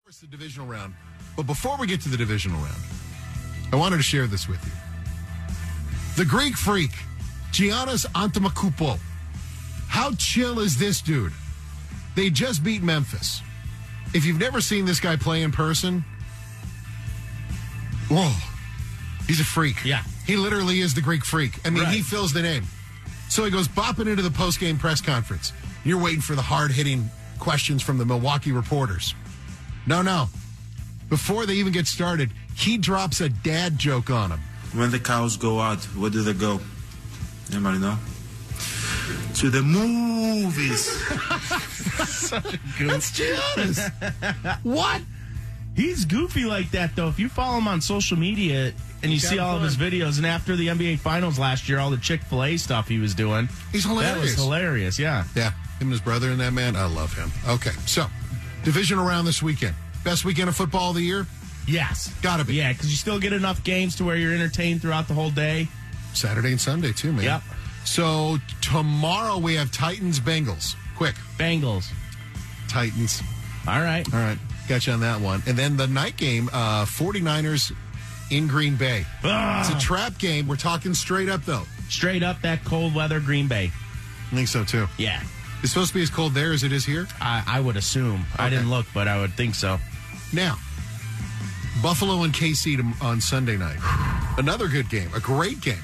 The divisional round. But before we get to the divisional round, I wanted to share this with you. The Greek Freak, Giannis Antetokounmpo. How chill is this dude? They just beat Memphis. If you've never seen this guy play in person, whoa, he's a freak. Yeah. He literally is the Greek Freak. I mean, He fills the name. So he goes bopping into the post-game press conference. You're waiting for the hard-hitting questions from the Milwaukee reporters. No. Before they even get started, he drops a dad joke on him. When the cows go out, where do they go? Anybody know? To the movies. Such a goof. That's Giannis. What? He's goofy like that, though. If you follow him on social media and you see all of his videos, and after the NBA Finals last year, all the Chick-fil-A stuff he was doing. He's hilarious. That was hilarious, yeah. Yeah, him and his brother and that man, I love him. Okay, so, divisional round this weekend. Best weekend of football of the year? Yes. Gotta be. Yeah, because you still get enough games to where you're entertained throughout the whole day. Saturday and Sunday, too, man. Yep. So, tomorrow we have Titans-Bengals. Quick. Bengals. Titans. All right. Got you on that one. And then the night game, 49ers in Green Bay. It's a trap game. We're talking straight up, though. Straight up that cold weather Green Bay. I think so, too. Yeah. It's supposed to be as cold there as it is here? I would assume. Okay. I didn't look, but I would think so. Now, Buffalo and KC on Sunday night. Another good game. A great game.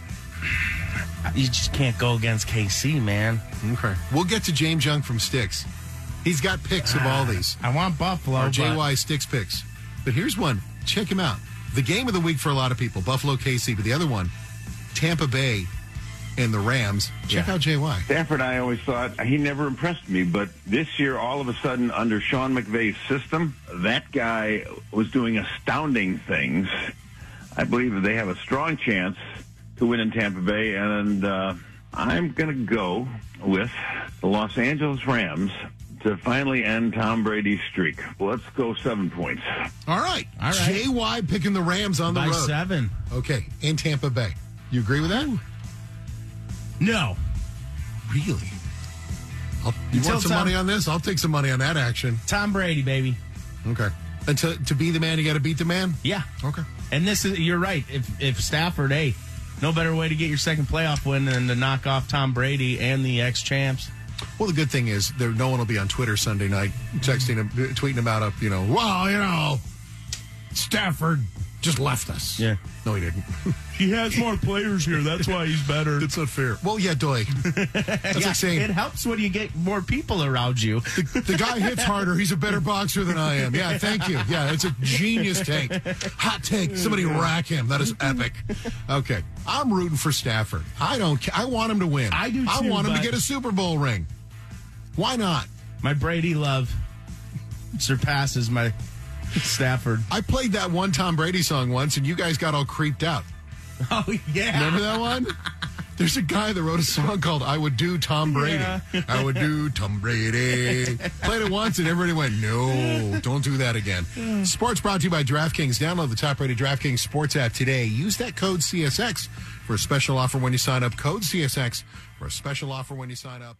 You just can't go against KC, man. Okay. We'll get to James Young from Sticks. He's got picks of all these. I want Buffalo. Or JY Sticks picks. But here's one. Check him out. The game of the week for a lot of people, Buffalo, KC. But the other one, Tampa Bay and the Rams. Check out JY. Stafford, I always thought he never impressed me, but this year, all of a sudden, under Sean McVay's system, that guy was doing astounding things. I believe that they have a strong chance to win in Tampa Bay, and I'm going to go with the Los Angeles Rams to finally end Tom Brady's streak. Let's go 7 points. All right. JY picking the Rams on the road. By 7. Okay. In Tampa Bay. You agree with that? No. Really? You want some money on this? I'll take some money on that action. Tom Brady, baby. Okay. And to be the man, you got to beat the man? Yeah. Okay. And you're right. If Stafford, hey, no better way to get your second playoff win than to knock off Tom Brady and the ex-champs. Well, the good thing is no one will be on Twitter Sunday night texting him, tweeting about Stafford just left us. Yeah. No, he didn't. He has more players here. That's why he's better. It's not fair. Well, yeah, doy. That's like saying it helps when you get more people around you. The guy hits harder. He's a better boxer than I am. Yeah, thank you. Yeah, it's a genius take. Hot take. Somebody rack him. That is epic. Okay. I'm rooting for Stafford. I don't care. I want him to win. I do too, I want him to get a Super Bowl ring. Why not? My Brady love surpasses my Stafford. I played that one Tom Brady song once, and you guys got all creeped out. Oh, yeah. Remember that one? There's a guy that wrote a song called I Would Do Tom Brady. Yeah. I would do Tom Brady. Played it once, and everybody went, no, don't do that again. Sports brought to you by DraftKings. Download the top-rated DraftKings Sports app today. Use that code CSX for a special offer when you sign up. Code CSX for a special offer when you sign up.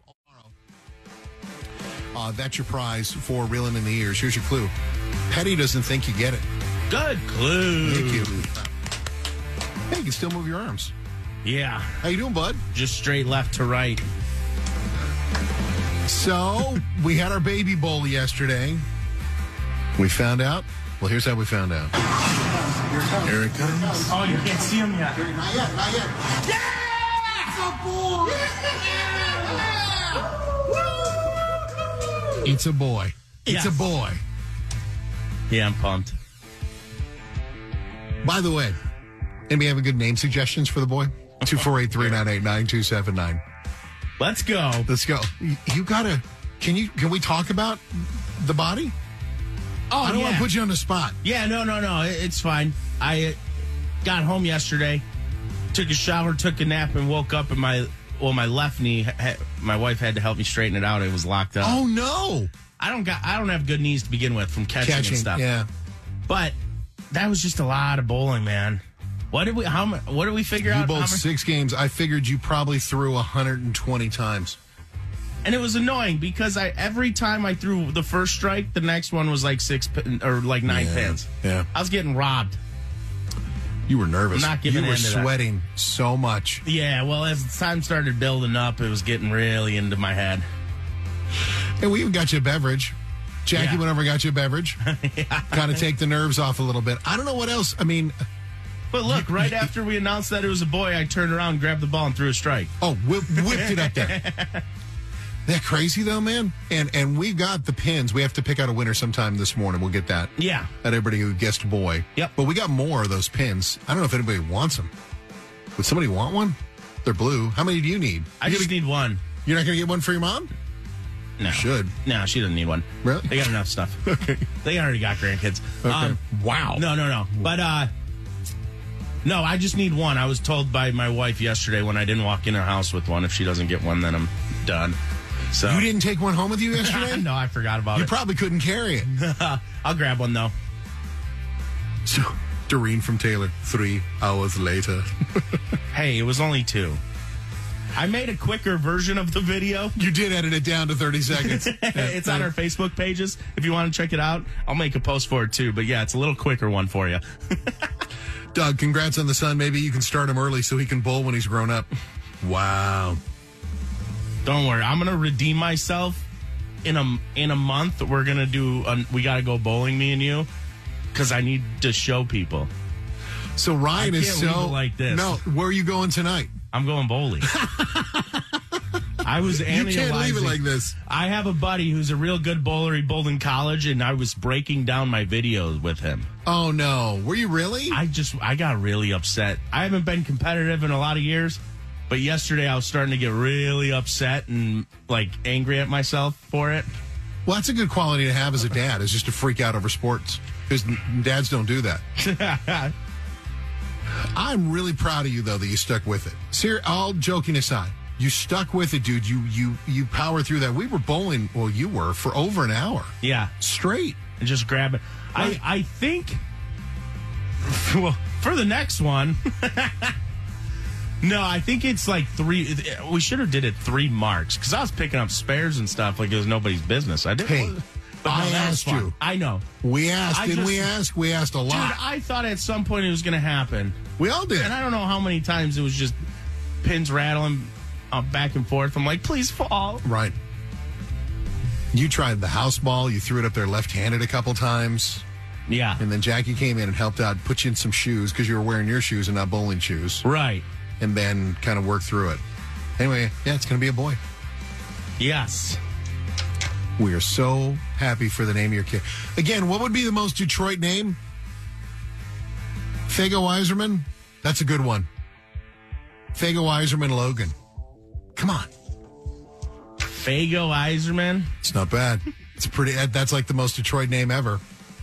That's your prize for Reeling in the Ears. Here's your clue. Petty doesn't think you get it. Good clue. Thank you. Hey, you can still move your arms. Yeah. How you doing, bud? Just straight left to right. So, we had our baby bowl yesterday. We found out. Well, here's how we found out. Here it comes. Oh, you can't see him yet. Not yet. Yeah! It's a boy! It's a boy. It's a boy. Yeah, I'm pumped. By the way, anybody have a good name suggestions for the boy? 248-398-9279. Let's go. Let's go. You gotta. Can we talk about the body? Oh, I don't want to put you on the spot. Yeah, no. It's fine. I got home yesterday, took a shower, took a nap, and woke up, and my left knee. My wife had to help me straighten it out. It was locked up. Oh no! I don't have good knees to begin with from catching and stuff. Yeah. But that was just a lot of bowling, man. What did we figure out? You bowled 6 games. I figured you probably threw 120 times. And it was annoying because every time I threw the first strike, the next one was like 9 pins. Yeah. I was getting robbed. You were nervous. I'm not giving You were in to that. sweating so much. Yeah, well, as time started building up, it was getting really into my head. And we even got you a beverage. Jackie Yeah. went over and got you a beverage. Kind of take the nerves off a little bit. I don't know what else. I mean, But look, right after we announced that it was a boy, I turned around, grabbed the ball, and threw a strike. whipped it up there. That crazy though, man. And we've got the pins. We have to pick out a winner sometime this morning. We'll get that. Yeah. At everybody who guessed boy. Yep. But we got more of those pins. I don't know if anybody wants them. Would somebody want one? They're blue. How many do you need? I just need one. You're not going to get one for your mom? No. Should. No, she doesn't need one. Really? They got enough stuff. Okay. They already got grandkids. Okay. Wow. No. But, no, I just need one. I was told by my wife yesterday when I didn't walk in her house with one, if she doesn't get one, then I'm done. So You didn't take one home with you yesterday? No, I forgot about You it. probably couldn't carry it. I'll grab one, though. So, Doreen from Taylor, 3 hours later. Hey, it was only 2. I made a quicker version of the video. You did edit it down to 30 seconds. It's on our Facebook pages. If you want to check it out, I'll make a post for it too. But yeah, it's a little quicker one for you. Doug, congrats on the son. Maybe you can start him early so he can bowl when he's grown up. Wow. Don't worry, I'm gonna redeem myself in a month. We're gonna do. We gotta go bowling, me and you, because I need to show people. So Ryan I is can't leave so it like this. No, where are you going tonight? I'm going bowling. I was You analyzing. can't leave it like this. I have a buddy who's a real good bowler. He bowled in college, and I was breaking down my videos with him. Oh no, were you really? I got really upset. I haven't been competitive in a lot of years, but yesterday I was starting to get really upset and like angry at myself for it. Well, that's a good quality to have as a dad, is just to freak out over sports, because dads don't do that. I'm really proud of you, though, that you stuck with it. All joking aside, you stuck with it, dude. You powered through that. We were bowling, well, you were, for over an hour. Yeah. Straight. And just grab it. I think, well, for the next one, no, I think it's like 3. We should have did it 3 marks, because I was picking up spares and stuff like it was nobody's business. I didn't. Hey, but no, I that was asked fun. you. I know. We asked, I didn't we just- ask? We asked a Dude, lot. I thought at some point it was going to happen. We all did. And I don't know how many times it was just pins rattling back and forth. I'm like, please fall. Right. You tried the house ball. You threw it up there left-handed a couple times. Yeah. And then Jackie came in and helped out, put you in some shoes because you were wearing your shoes and not bowling shoes. Right. And then kind of worked through it. Anyway, yeah, it's going to be a boy. Yes. We are so happy for the name of your kid. Again, what would be the most Detroit name? Fago Iserman? That's a good one. Fago Iserman Logan. Come on. Fago Iserman. It's not bad. It's pretty. That's like the most Detroit name ever.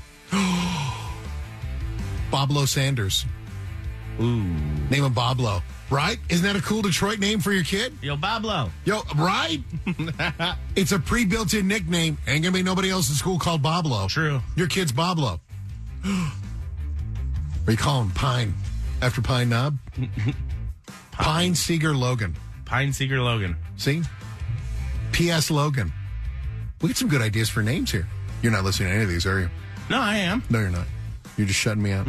Boblo Sanders. Ooh. Name him Boblo. Right? Isn't that a cool Detroit name for your kid? Yo, Bablo. Yo, right? It's a pre-built-in nickname. Ain't gonna be nobody else in school called Boblo. True. Your kid's Boblo. Or you call him Pine after Pine Knob? Pine Seeger Logan. Pine Seeger Logan. See? P.S. Logan. We get some good ideas for names here. You're not listening to any of these, are you? No, I am. No, you're not. You're just shutting me out.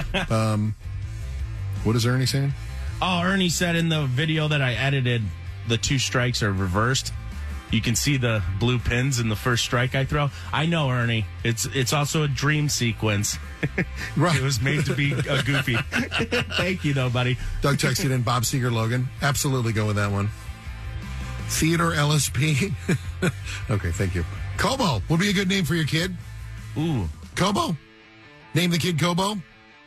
What is Ernie saying? Oh, Ernie said in the video that I edited, the 2 strikes are reversed. You can see the blue pins in the first strike I throw. I know, Ernie. It's also a dream sequence. Right. It was made to be a goofy. Thank you, though, buddy. Doug texted in Bob Seeger Logan. Absolutely go with that one. Theodore LSP. Okay, thank you. Kobo would be a good name for your kid. Ooh. Kobo. Name the kid Kobo.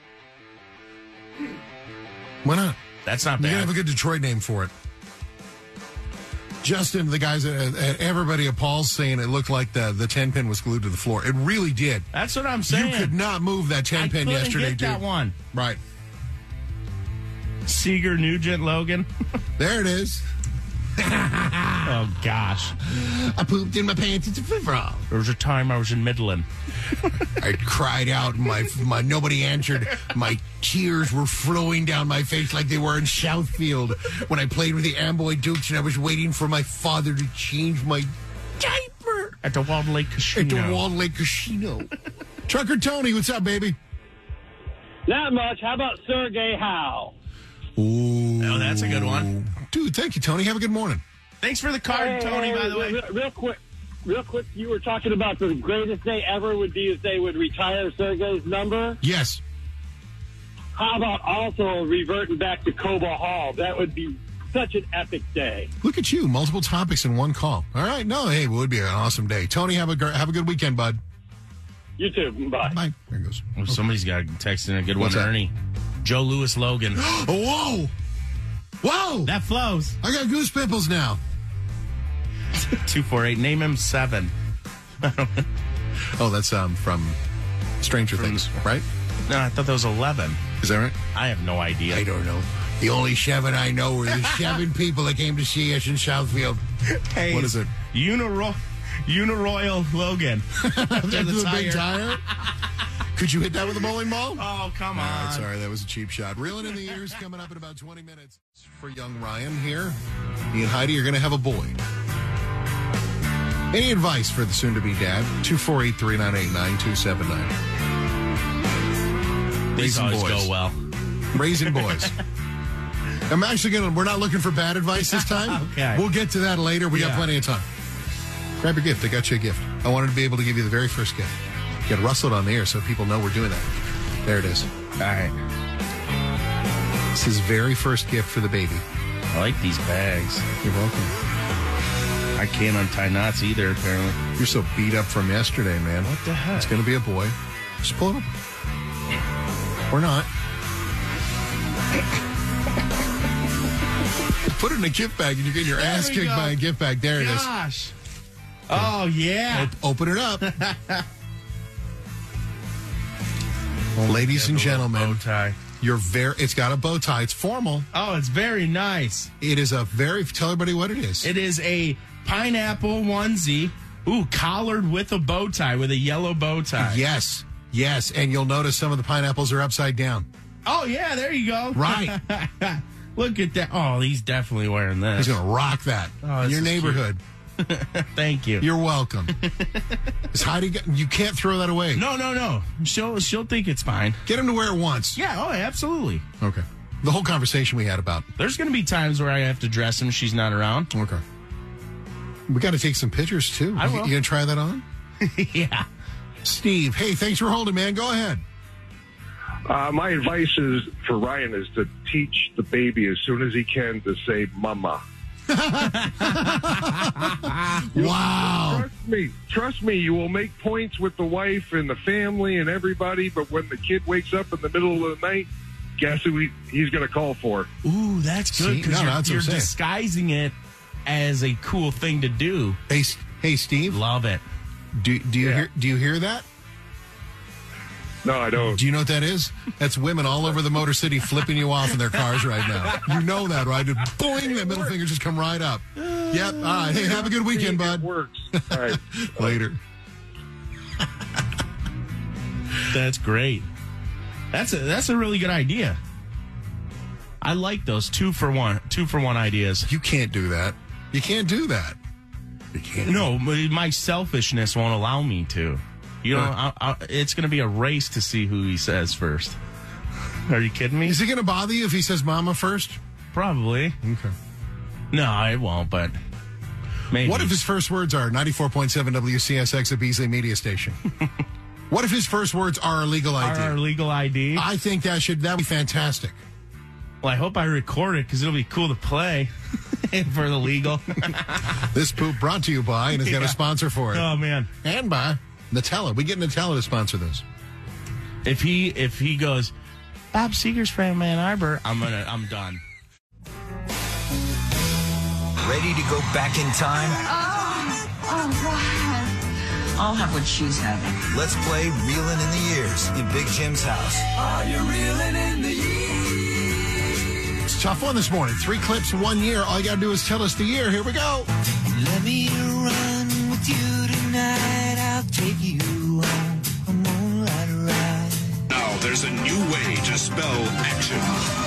Why not? That's not You gotta bad. have a good Detroit name for it. Justin, the guys at everybody at Paul's saying it looked like the 10-pin was glued to the floor. It really did. That's what I'm saying. You could not move that 10-pin I yesterday, get dude. that one. Right. Seeger Nugent Logan. There it is. Oh, gosh. I pooped in my pants. It's a free-for-all. There was a time I was in Midland. I cried out, and my nobody answered. My tears were flowing down my face like they were in Southfield when I played with the Amboy Dukes, and I was waiting for my father to change my diaper At the Walled Lake Casino. at the Walled Lake Casino. Trucker Tony, what's up, baby? Not much. How about Sergey Howe? Ooh. Oh, that's a good one. Dude, thank you, Tony. Have a good morning. Thanks for the card, Tony, by the way. Real quick, you were talking about the greatest day ever would be if they would retire Sergey's number. Yes. How about also reverting back to Cobo Hall? That would be such an epic day. Look at you, multiple topics in one call. All right, no, hey, it would be an awesome day. Tony, have a good weekend, bud. You too. Bye. Bye. There it goes. Well, somebody's got to text in a good What's one, that? Ernie. Joe Louis Logan. Oh, whoa! That flows. I got goose pimples now. 248. Name him 7. Oh, that's from Stranger Things, right? No, I thought that was 11. Is that right? I have no idea. I don't know. The only 7 I know were the 7 people that came to see us in Southfield. Hey, What is it? Uniroyal Logan. That's a big tire. Could you hit that with a bowling ball? Oh, come on. All right, sorry, that was a cheap shot. Reeling in the ears coming up in about 20 minutes. For young Ryan here, me and Heidi are going to have a boy. Any advice for the soon-to-be dad? 248-398-9279. These always go well. Raising boys. I'm actually we're not looking for bad advice this time. Okay. We'll get to that later. We got plenty of time. Grab your gift. I got you a gift. I wanted to be able to give you the very first gift. Get rustled on the air so people know we're doing that. There it is. All right. It's his very first gift for the baby. I like these bags. You're welcome. I can't untie knots either, apparently. You're so beat up from yesterday, man. What the heck? It's going to be a boy. Just pull it up. Or not. Put it in a gift bag and you're getting your ass kicked by a gift bag. There it is. Gosh. Oh, yeah. Open it up. Ladies and gentlemen, Bow tie. it's got a bow tie. It's formal. Oh, it's very nice. It is tell everybody what it is. It is a pineapple onesie. Ooh, collared with a bow tie, with a yellow bow tie. Yes. And you'll notice some of the pineapples are upside down. Oh, yeah, there you go. Right. Look at that. Oh, he's definitely wearing this. He's going to rock that Oh, in this your is neighborhood. Thank you. You're welcome. Is Heidi? You can't throw that away. No. She'll think it's fine. Get him to wear it once. Yeah, oh, absolutely. Okay. The whole conversation we had about. There's going to be times where I have to dress him. She's not around. Okay. We got to take some pictures, too. I will. You going to try that on? Yeah. Steve, hey, thanks for holding, man. Go ahead. My advice for Ryan is to teach the baby as soon as he can to say mama. Wow. Trust me, you will make points with the wife and the family and everybody, but when the kid wakes up in the middle of the night, guess who he's going to call for? Ooh, that's good See, because that's what you're I'm saying. disguising it as a cool thing to do. Hey, Steve. Love it. Do you hear that? No, I don't. Do you know what that is? That's women all over the Motor City flipping you off in their cars right now. You know that, right? Boing, that middle finger just come right up. Yep. All right. Hey, have a good weekend, bud. It works. All right. Later. That's great. That's a really good idea. I like those 2-for-1 ideas. You can't do that. You can't do that. You can't. No, my selfishness won't allow me to. You know, it's going to be a race to see who he says first. Are you kidding me? Is it going to bother you if he says mama first? Probably. Okay. No, it won't, but maybe. What if his first words are 94.7 WCSX, a Beasley media station? What if his first words are a legal ID? Our legal ID? I think that would be fantastic. Well, I hope I record it because it'll be cool to play for the legal. This poop brought to you by, and has got a sponsor for it. Oh, man. And by Nutella. We get Nutella to sponsor this. If he goes, Bob Seger's from Ann Arbor, I'm done. Ready to go back in time? Oh, God. I'll have what she's having. Let's play Reelin' in the Years in Big Jim's house. Are you reeling in the years? It's a tough one this morning. 3 clips, 1 year. All you got to do is tell us the year. Here we go. Let me run with you tonight. I'll take you on a moonlight ride. Now there's a new way to spell action.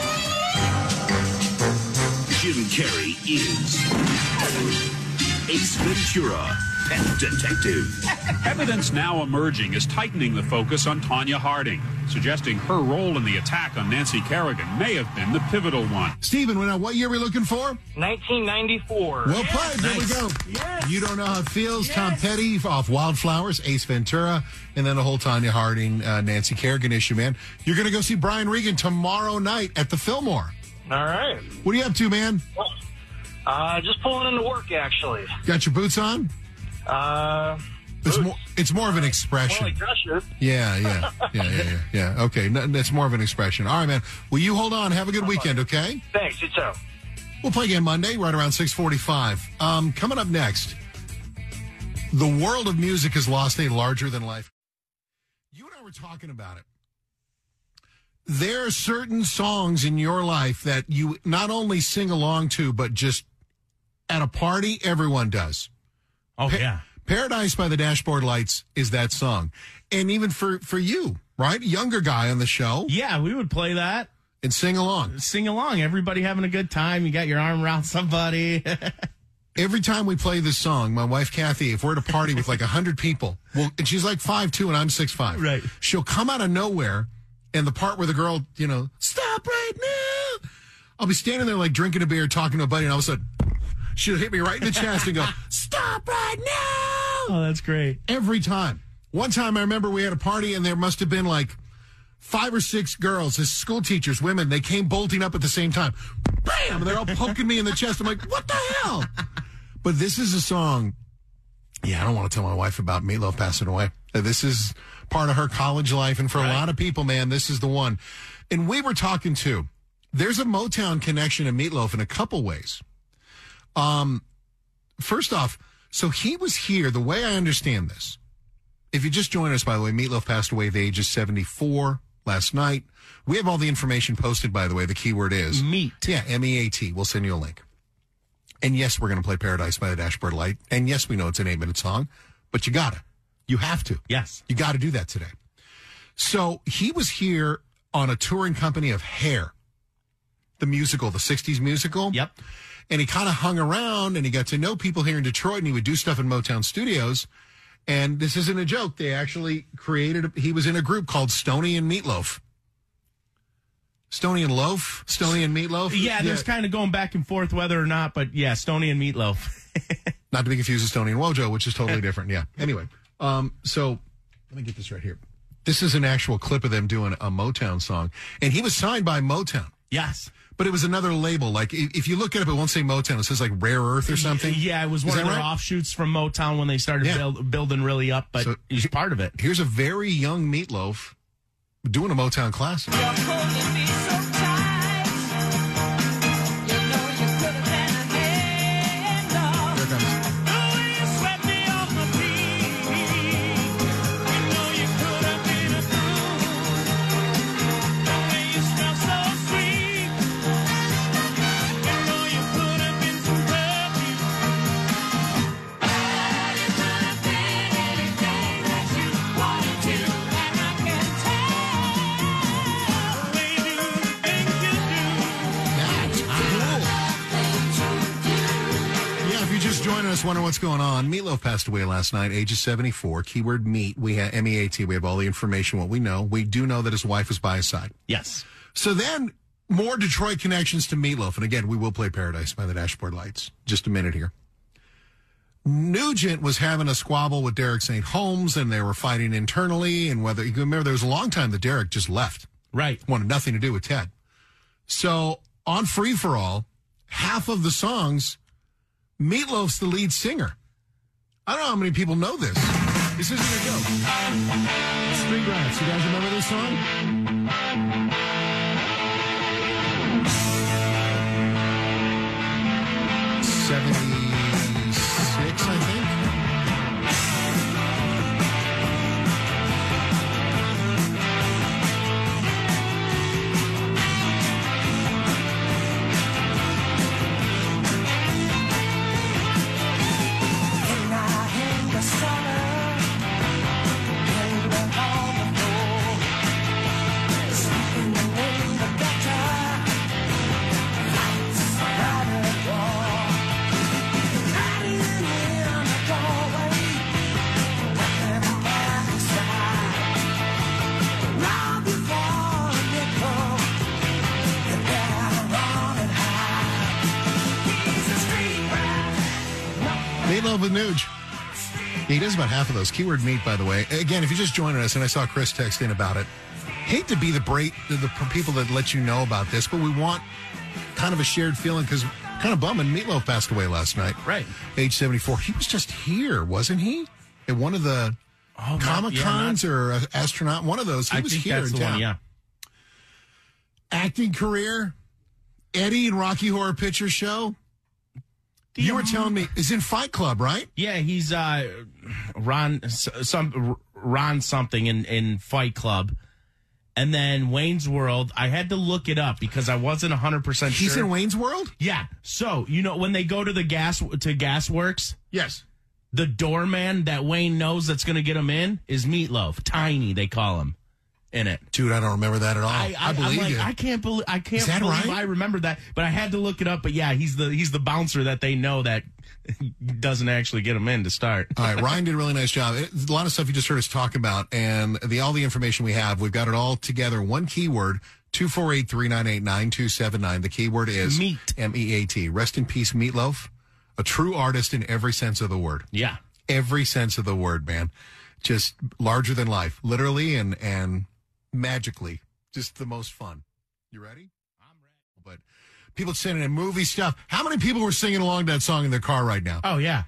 Jim Carrey is Ace Ventura, Pet Detective. Evidence now emerging is tightening the focus on Tonya Harding, suggesting her role in the attack on Nancy Kerrigan may have been the pivotal one. Stephen, what year are we looking for? 1994. Well played. There we go. Yes. You Don't Know How It Feels. Yes. Tom Petty off Wildflowers, Ace Ventura, and then the whole Tonya Harding, Nancy Kerrigan issue, man. You're going to go see Brian Regan tomorrow night at the Fillmore. All right. What are you up to, man? Just pulling into work, actually. Got your boots on? It's more of an expression. More like dress shirt. Yeah. Okay, that's more of an expression. All right, man. Will you hold on? Have a good weekend, okay? Thanks. You too. We'll play again Monday, right around 6:45. Coming up next, the world of music has lost a larger-than-life. You and I were talking about it. There are certain songs in your life that you not only sing along to, but just at a party, everyone does. Oh, yeah. Paradise by the Dashboard Lights is that song. And even for you, right? Younger guy on the show. Yeah, we would play that. And sing along. Sing along. Everybody having a good time. You got your arm around somebody. Every time we play this song, my wife, Kathy, if we're at a party with like 100 people, and she's like 5'2" and I'm 6'5". Right. She'll come out of nowhere, and the part where the girl, stop right now. I'll be standing there like drinking a beer, talking to a buddy, and all of a sudden, she'll hit me right in the chest and go, stop right now. Oh, that's great. Every time. One time I remember we had a party, and there must have been like 5 or 6 girls, as school teachers, women. They came bolting up at the same time. Bam! And they're all poking me in the chest. I'm like, what the hell? But this is a song. Yeah, I don't want to tell my wife about Meatloaf passing away. This is part of her college life. And for a lot of people, man, this is the one. And we were talking too. There's a Motown connection to Meatloaf in a couple ways. First off, so he was here, the way I understand this. If you just joined us, by the way, Meatloaf passed away at the age of 74 last night. We have all the information posted, by the way. The keyword is Meat. Yeah, MEAT. We'll send you a link. And yes, we're going to play Paradise by the Dashboard Light. And yes, we know it's an 8-minute song, but you got to. You have to. Yes. You got to do that today. So he was here on a touring company of Hair, the musical, the 60s musical. Yep. And he kind of hung around, and he got to know people here in Detroit, and he would do stuff in Motown Studios. And this isn't a joke. They actually he was in a group called Stoney and Meatloaf. Stoney and Loaf? Stoney and Meatloaf? Yeah, there's kind of going back and forth whether or not, but yeah, Stoney and Meatloaf. Not to be confused with Stoney and Wojo, which is totally different. Yeah. Anyway, so let me get this right here. This is an actual clip of them doing a Motown song. And he was signed by Motown. Yes. But it was another label. Like, if you look it up, it won't say Motown. It says, like, Rare Earth or something. Yeah, it was one of their offshoots from Motown when they started building really up, but he's part of it. Here's a very young Meatloaf doing a Motown classic. You're holding me so tight. You know you could have been a hand off. Here it comes. The way you swept me off my feet. You know you could have been a fool. The way you smell so sweet. You know you could have been some perfume. You could have been anything that you wanted to, and I can tell. Yeah, if you're just joining us, wondering what's going on, Meatloaf passed away last night, age of 74. Keyword meat. We have MEAT. We have all the information, what we know. We do know that his wife was by his side. Yes. So then, more Detroit connections to Meatloaf. And again, we will play Paradise by the Dashboard Lights. Just a minute here. Nugent was having a squabble with Derek St. Holmes, and they were fighting internally. And whether you remember, there was a long time that Derek just left. Right. Wanted nothing to do with Ted. So on Free for All, half of the songs, Meatloaf's the lead singer. I don't know how many people know this. This isn't a joke. Street Rats. You guys remember this song? '76, I think. with Nuge. He does about half of those. Keyword meat, by the way. Again, if you're just joining us, and I saw Chris text in about it, hate to be the people that let you know about this, but we want kind of a shared feeling because kind of bumming. Meatloaf passed away last night. Right. Age 74. He was just here, wasn't he? At one of the Comic-Cons or Astronaut, one of those. He was here in town. Yeah. Acting career, Eddie and Rocky Horror Picture Show. You were telling me, is in Fight Club, right? Yeah, he's Ron something in Fight Club. And then Wayne's World, I had to look it up because I wasn't 100% sure. He's in Wayne's World? Yeah. So, when they go to the Gasworks? Yes. The doorman that Wayne knows that's going to get him in is Meatloaf. Tiny, they call him in it. Dude, I don't remember that at all. I believe you. I can't believe that right? I remember that, but I had to look it up. But yeah, he's the bouncer that they know that doesn't actually get him in to start. All right, Ryan did a really nice job. A lot of stuff you just heard us talk about, and all the information we have, we've got it all together. One keyword, 248-398-9279. The keyword is meat. M-E-A-T. Rest in peace, Meatloaf. A true artist in every sense of the word. Yeah. Every sense of the word, man. Just larger than life, literally and magically. Just the most fun. You ready? I'm ready. But people sending in movie stuff. How many people were singing along to that song in their car right now? Oh, yeah.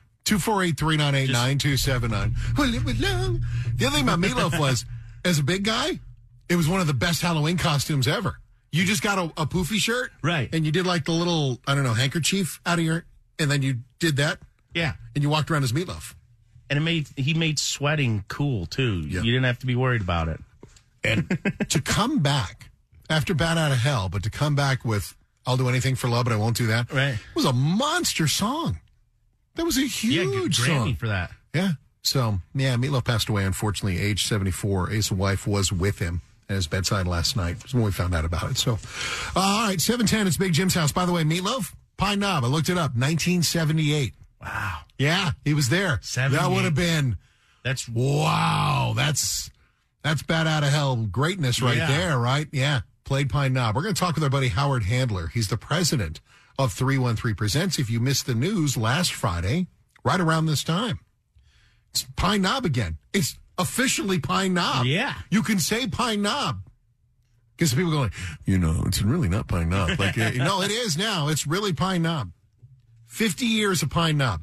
248-398-9279. The other thing about Meatloaf was, as a big guy, it was one of the best Halloween costumes ever. You just got a poofy shirt. Right. And you did like the little, handkerchief out of your... And then you did that? Yeah. And you walked around as Meatloaf. And he made sweating cool, too. Yeah. You didn't have to be worried about it. And to come back after Bat Out of Hell, but to come back with I'll Do Anything for Love, but I Won't Do That, right, was a monster song. That was a huge song. Grammy for that. Yeah. So, yeah, Meatloaf passed away, unfortunately, age 74. His wife was with him at his bedside last night. That's when we found out about it. So, all right, 710, it's Big Jim's house. By the way, Meatloaf, Pine Knob, I looked it up, 1978. Wow. Yeah, he was there. 78. That would have been... Wow. That's Bat Out of Hell greatness right there, right? Yeah, played Pine Knob. We're going to talk with our buddy Howard Handler. He's the president of 313 Presents. If you missed the news last Friday, right around this time, it's Pine Knob again. It's officially Pine Knob. Yeah. You can say Pine Knob. Because people go like, it's really not Pine Knob. Like, no, it is now. It's really Pine Knob. 50 years of Pine Knob.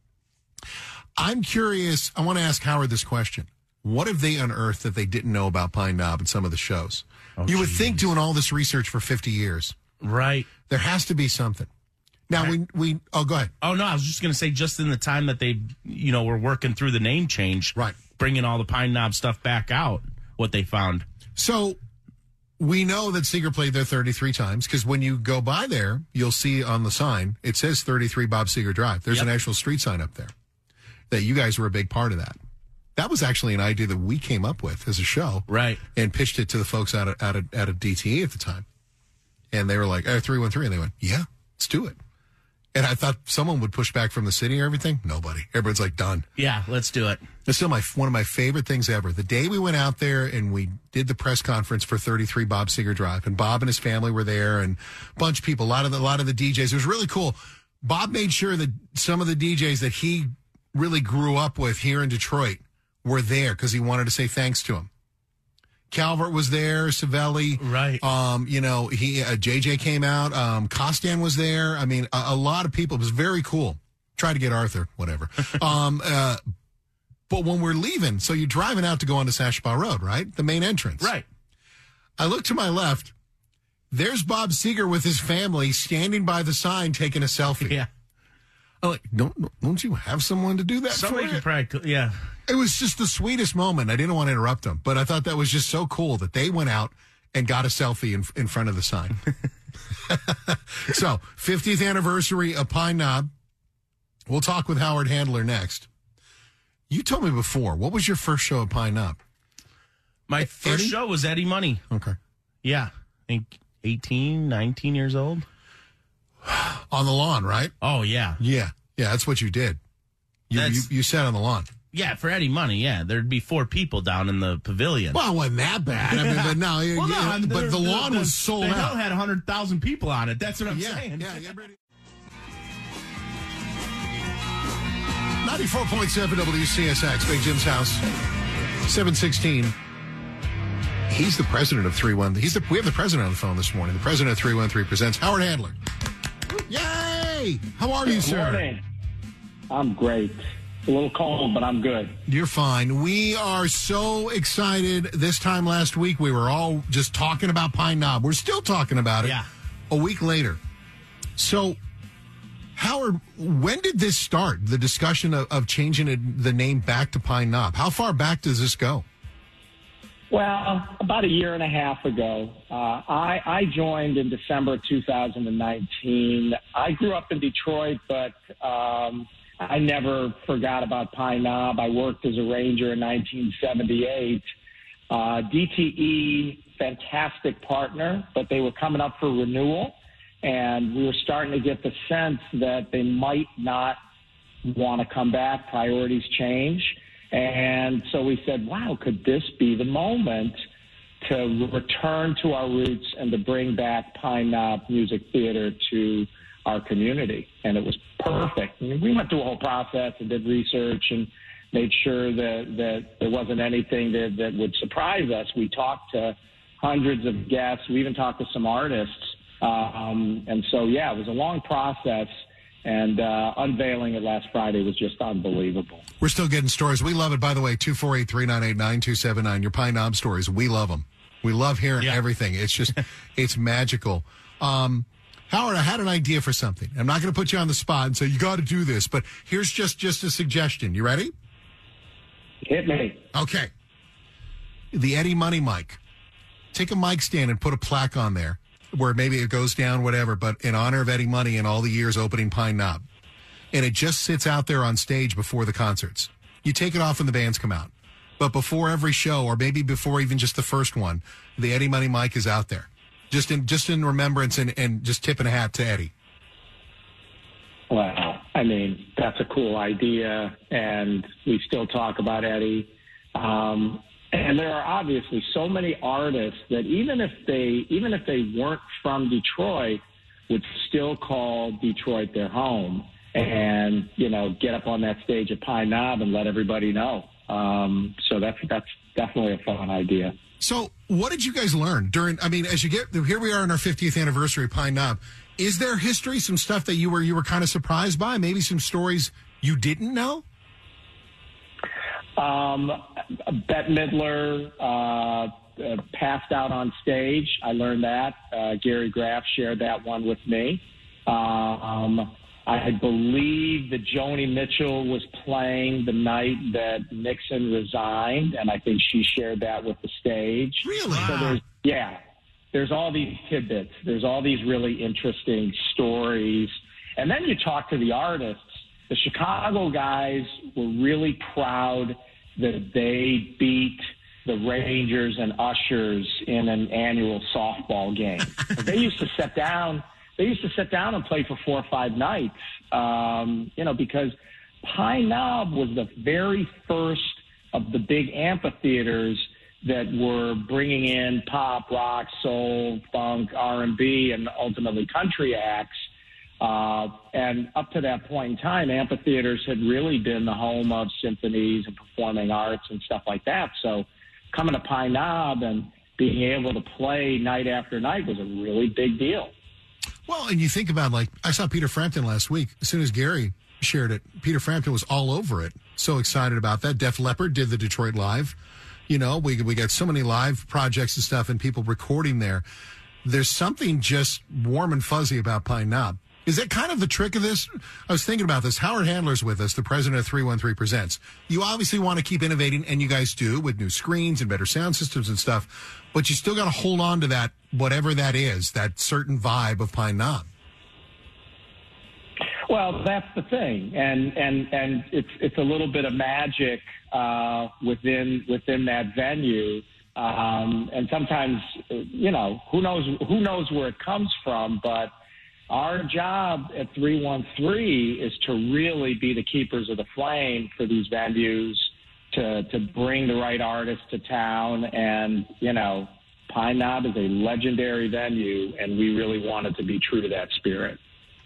I'm curious. I want to ask Howard this question. What have they unearthed that they didn't know about Pine Knob in some of the shows? You would think doing all this research for 50 years. Right. There has to be something. Now, we go ahead. Oh, no, I was just going to say just in the time that they, were working through the name change. Right. Bringing all the Pine Knob stuff back out, what they found. So we know that Seeger played there 33 times because when you go by there, you'll see on the sign, it says 33 Bob Seger Drive. There's an actual street sign up there that you guys were a big part of that. That was actually an idea that we came up with as a show. Right. And pitched it to the folks out of DTE at the time. And they were like, 313. And they went, yeah, let's do it. And I thought someone would push back from the city or everything. Nobody. Everybody's like, done. Yeah, let's do it. It's still one of my favorite things ever. The day we went out there and we did the press conference for 33 Bob Seger Drive, and Bob and his family were there, and a bunch of people, a lot of the DJs. It was really cool. Bob made sure that some of the DJs that he really grew up with here in Detroit were there because he wanted to say thanks to him. Calvert was there, Savelli. Right. JJ came out. Costan was there. I mean, a lot of people. It was very cool. Tried to get Arthur, whatever. But when we're leaving, so you're driving out to go onto Sashbaugh Road, right? The main entrance. Right. I look to my left. There's Bob Seger with his family standing by the sign taking a selfie. Yeah. I'm like, don't you have someone to do that Somebody for can you? practice, yeah. It was just the sweetest moment. I didn't want to interrupt them, but I thought that was just so cool that they went out and got a selfie in front of the sign. So, 50th anniversary of Pine Knob. We'll talk with Howard Handler next. You told me before, what was your first show at Pine Knob? My first show was Eddie Money. Okay. Yeah. I think 18, 19 years old. On the lawn, right? Oh, yeah. Yeah. Yeah, that's what you did. You sat on the lawn. Yeah, for Eddie Money, yeah. There'd be 4 people down in the pavilion. Well, it wasn't that bad. I mean, but no. But the lawn was sold out. The hill had 100,000 people on it. That's what I'm saying. Yeah. 94.7 WCSX, Big Jim's house, 716. He's the president of 313. We have the president on the phone this morning. The president of 313 presents Howard Handler. Yay! How are you, sir? Good morning. I'm great. It's a little cold, but I'm good. You're fine. We are so excited. This time last week, we were all just talking about Pine Knob. We're still talking about it a week later. So, Howard, when did this start, the discussion of changing the name back to Pine Knob? How far back does this go? Well, about a year and a half ago, I joined in December 2019. I grew up in Detroit, but I never forgot about Pine Knob. I worked as a ranger in 1978. DTE, fantastic partner, but they were coming up for renewal, and we were starting to get the sense that they might not want to come back. Priorities change. And so we said, wow, could this be the moment to return to our roots and to bring back Pine Knob Music Theater to our community? And it was perfect. I mean, we went through a whole process and did research and made sure that there wasn't anything that would surprise us. We talked to hundreds of guests. We even talked to some artists. And so, yeah, it was a long process. And unveiling it last Friday was just unbelievable. We're still getting stories. We love it, by the way, 248-398-9279. Your Pine Knob stories. We love them. We love hearing everything. It's just, it's magical. Howard, I had an idea for something. I'm not going to put you on the spot and say, you got to do this, but here's just a suggestion. You ready? Hit me. Okay. The Eddie Money mic. Take a mic stand and put a plaque on there where maybe it goes down, whatever, but in honor of Eddie Money and all the years opening Pine Knob. And it just sits out there on stage before the concerts. You take it off when the bands come out. But before every show, or maybe before even just the first one, the Eddie Money mic is out there. Just in remembrance and just tipping a hat to Eddie. Wow. I mean, that's a cool idea, and we still talk about Eddie. And there are obviously so many artists that even if they weren't from Detroit, would still call Detroit their home and, you know, get up on that stage at Pine Knob and let everybody know. So that's definitely a fun idea. So what did you guys learn as you get, here we are on our 50th anniversary of Pine Knob. Is there history, some stuff that you were kind of surprised by? Maybe some stories you didn't know? Bette Midler passed out on stage. I learned that. Gary Graff shared that one with me. I believe that Joni Mitchell was playing the night that Nixon resigned, and I think she shared that with the stage. Really? So there's all these tidbits. There's all these really interesting stories. And then you talk to the artists. The Chicago guys were really proud that they beat the Rangers and Ushers in an annual softball game. They used to sit down and play for 4 or 5 nights, because Pine Knob was the very first of the big amphitheaters that were bringing in pop, rock, soul, funk, R&B, and ultimately country acts. And up to that point in time, amphitheaters had really been the home of symphonies and performing arts and stuff like that. So coming to Pine Knob and being able to play night after night was a really big deal. Well, and you think about, I saw Peter Frampton last week. As soon as Gary shared it, Peter Frampton was all over it. So excited about that. Def Leppard did the Detroit Live. You know, we got so many live projects and stuff and people recording there. There's something just warm and fuzzy about Pine Knob. Is that kind of the trick of this? I was thinking about this. Howard Handler's with us, the president of 313 Presents. You obviously want to keep innovating, and you guys do, with new screens and better sound systems and stuff. But you still got to hold on to that, whatever that is, that certain vibe of Pine Knob. Well, that's the thing, and it's a little bit of magic within that venue. And sometimes, who knows where it comes from, but our job at 313 is to really be the keepers of the flame for these venues, to bring the right artists to town. And, Pine Knob is a legendary venue, and we really wanted to be true to that spirit.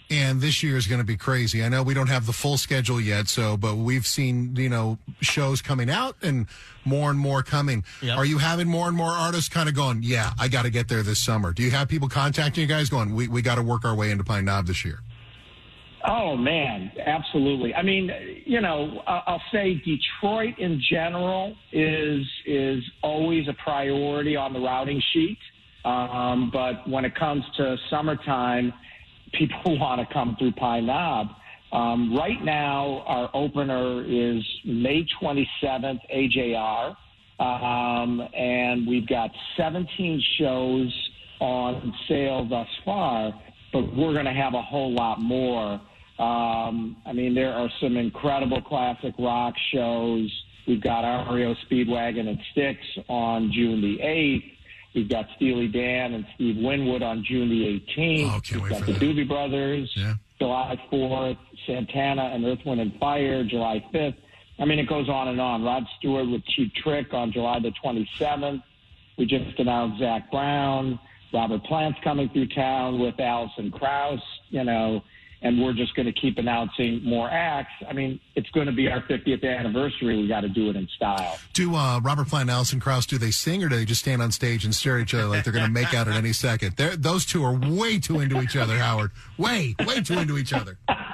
And this year is going to be crazy. I know we don't have the full schedule yet, but we've seen, shows coming out and more coming. Yep. Are you having more and more artists kind of going, yeah, I got to get there this summer? Do you have people contacting you guys going, we got to work our way into Pine Knob this year? Oh, man, absolutely. I mean, I'll say Detroit in general is always a priority on the routing sheet. But when it comes to summertime, people want to come through Pine Knob. Right now, our opener is May 27th, AJR. And we've got 17 shows on sale thus far, but we're going to have a whole lot more. There are some incredible classic rock shows. We've got REO Speedwagon and Styx on June the 8th. We've got Steely Dan and Steve Winwood on June the 18th. We've got the Doobie Brothers, July 4th, Santana and Earth, Wind & Fire, July 5th. It goes on and on. Rod Stewart with Cheap Trick on July the 27th. We just announced Zach Brown. Robert Plant's coming through town with Alison Krauss, and we're just going to keep announcing more acts. It's going to be our 50th anniversary. We got to do it in style. Do Robert Plant and Alison Krauss, do they sing or do they just stand on stage and stare at each other like they're going to make out at any second? Those two are way too into each other, Howard. Way too into each other.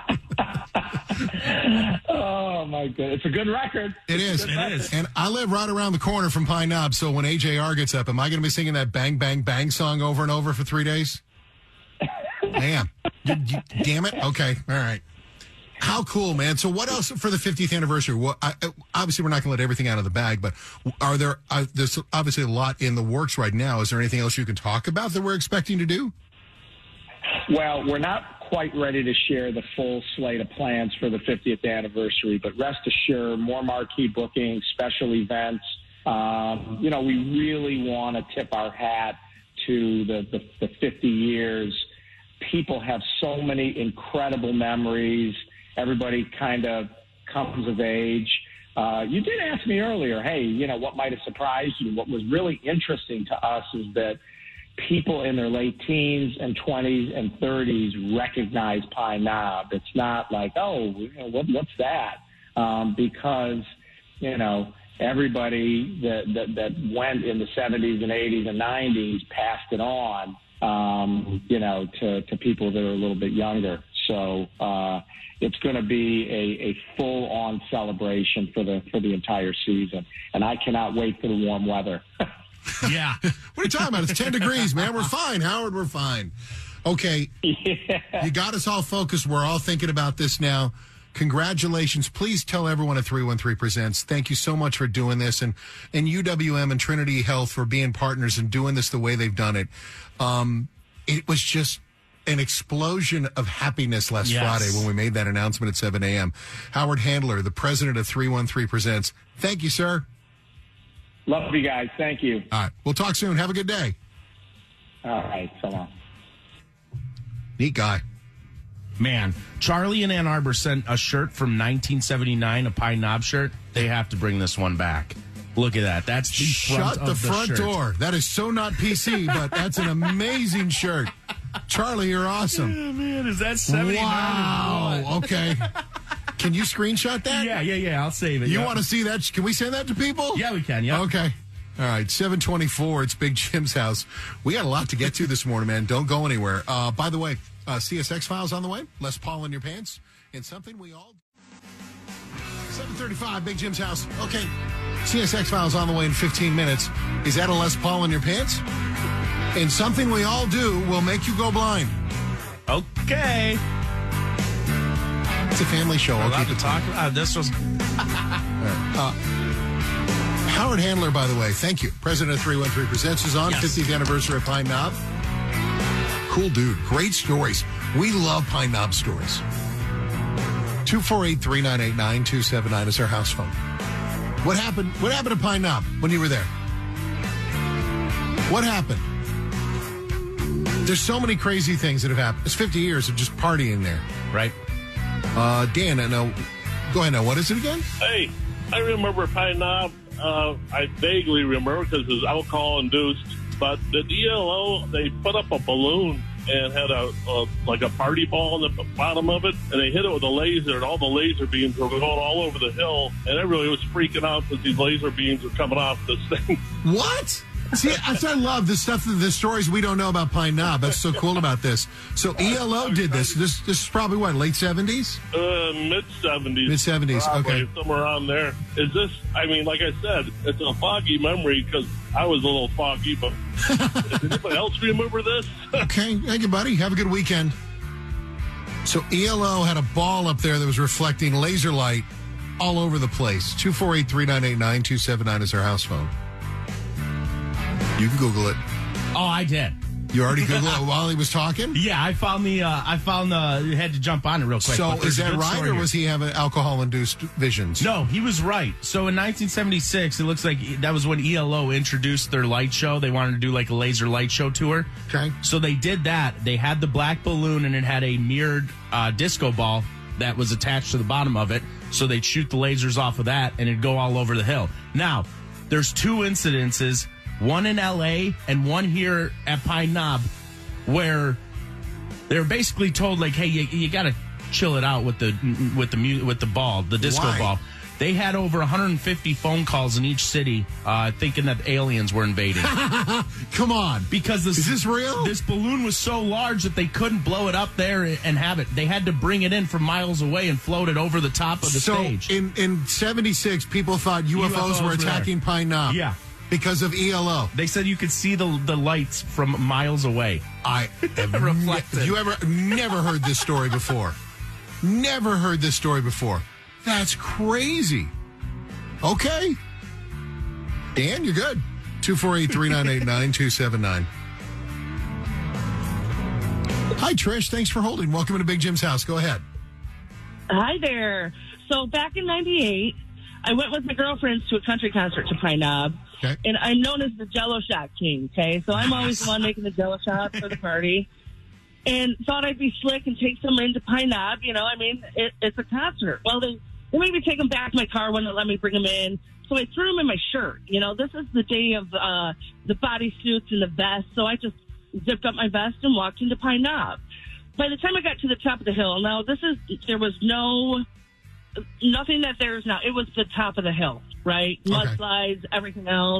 Oh, my goodness. It's a good record. It is. And I live right around the corner from Pine Knob, so when AJR gets up, am I going to be singing that Bang, Bang, Bang song over and over for 3 days? Damn. Damn it. Okay. All right. How cool, man. So what else for the 50th anniversary? Obviously, we're not going to let everything out of the bag, but there's obviously a lot in the works right now. Is there anything else you can talk about that we're expecting to do? Well, we're not quite ready to share the full slate of plans for the 50th anniversary, but rest assured, more marquee bookings, special events. We really want to tip our hat to the 50 years. People have so many incredible memories. Everybody kind of comes of age. You did ask me earlier, hey, what might have surprised you? What was really interesting to us is that people in their late teens and 20s and 30s recognize Pine Knob. It's not like, what's that? Because, everybody that went in the 70s and 80s and 90s passed it on, to people that are a little bit younger. So it's going to be a full-on celebration for the entire season. And I cannot wait for the warm weather. Yeah. What are you talking about? It's 10 degrees, man. We're fine, Howard. We're fine. Okay. Yeah. You got us all focused. We're all thinking about this now. Congratulations. Please tell everyone at 313 Presents, thank you so much for doing this, and UWM and Trinity Health for being partners and doing this the way they've done it. It was just an explosion of happiness last Friday when we made that announcement at 7 a.m. Howard Handler, the president of 313 Presents. Thank you, sir. Love you guys. Thank you. All right. We'll talk soon. Have a good day. All right. So long. Neat guy. Man, Charlie in Ann Arbor sent a shirt from 1979, a Pine Knob shirt. They have to bring this one back. Look at that. That's the front of the front shirt. door. That is so not PC, but that's an amazing shirt. Charlie, you're awesome. Yeah, man, is that 79? Wow. Okay. Can you screenshot that? Yeah. I'll save it. You want to see that? Can we send that to people? Yeah, we can. Yeah. Okay. All right. 724. It's Big Jim's house. We got a lot to get to this morning, man. Don't go anywhere. By the way, CSX Files on the way. Les Paul in your pants. And something we all... 735, Big Jim's house. Okay. CSX Files on the way in 15 minutes. Is that a Les Paul in your pants? And something we all do will make you go blind. Okay. It's a family show. I'll keep it talk about this was... Howard Handler, by the way, thank you. President of 313 Presents is on. 50th anniversary of Pine Knob. Cool dude. Great stories. We love Pine Knob stories. 248-3989-279 is our house phone. What happened to Pine Knob when you were there? What happened? There's so many crazy things that have happened. It's 50 years of just partying there. Right. Dan, no, go ahead now. What is it again? Hey, I remember Pine Knob. I vaguely remember because it was alcohol-induced. But the DLO, they put up a balloon and had a party ball in the bottom of it, and they hit it with a laser, and all the laser beams were going all over the hill, and everybody was freaking out because these laser beams were coming off this thing. What? See, I love the stuff, the stories we don't know about Pine Knob. That's so cool about this. So ELO did this. This is probably what, late 70s? Mid-70s. Mid-70s, okay. Somewhere around there. Is this, I mean, like I said, it's a foggy memory because I was a little foggy, but does anybody else remember this? Okay, thank you, buddy. Have a good weekend. So ELO had a ball up there that was reflecting laser light all over the place. 248-3989-279 is our house phone. You can Google it. Oh, I did. You already Googled it while he was talking? Yeah, I found had to jump on it real quick. So is that right, or was he having alcohol-induced visions? No, he was right. So in 1976, it looks like that was when ELO introduced their light show. They wanted to do like a laser light show tour. Okay. So they did that. They had the black balloon, and it had a mirrored disco ball that was attached to the bottom of it. So they'd shoot the lasers off of that, and it'd go all over the hill. Now, there's two incidences, one in L.A. and one here at Pine Knob, where they were basically told, like, hey, you got to chill it out with the ball, the disco Why? ball. They had over 150 phone calls in each city thinking that aliens were invading. Come on. Because is this real? This balloon was so large that they couldn't blow it up there and have it. They had to bring it in from miles away and float it over the top of the stage. In 76, people thought UFOs were attacking Pine Knob. Yeah. Because of ELO. They said you could see the lights from miles away. I have reflected. Never heard this story before. Never heard this story before. That's crazy. Okay. Dan, you're good. 248-3989-279. Hi, Trish. Thanks for holding. Welcome to Big Jim's house. Go ahead. Hi there. So back in 98, I went with my girlfriends to a country concert to Pine Knob. Okay. And I'm known as the Jello Shot King, okay? So I'm always the one making the Jello Shot for the party. And thought I'd be slick and take some into Pine Knob, you know, I mean, it's a concert. Well, they made me take them back to my car, wouldn't let me bring them in. So I threw them in my shirt. You know, this is the day of the bodysuits and the vest, so I just zipped up my vest and walked into Pine Knob. By the time I got to the top of the hill, now there was nothing that there's now. It was the top of the hill, right? Mudslides, everything else.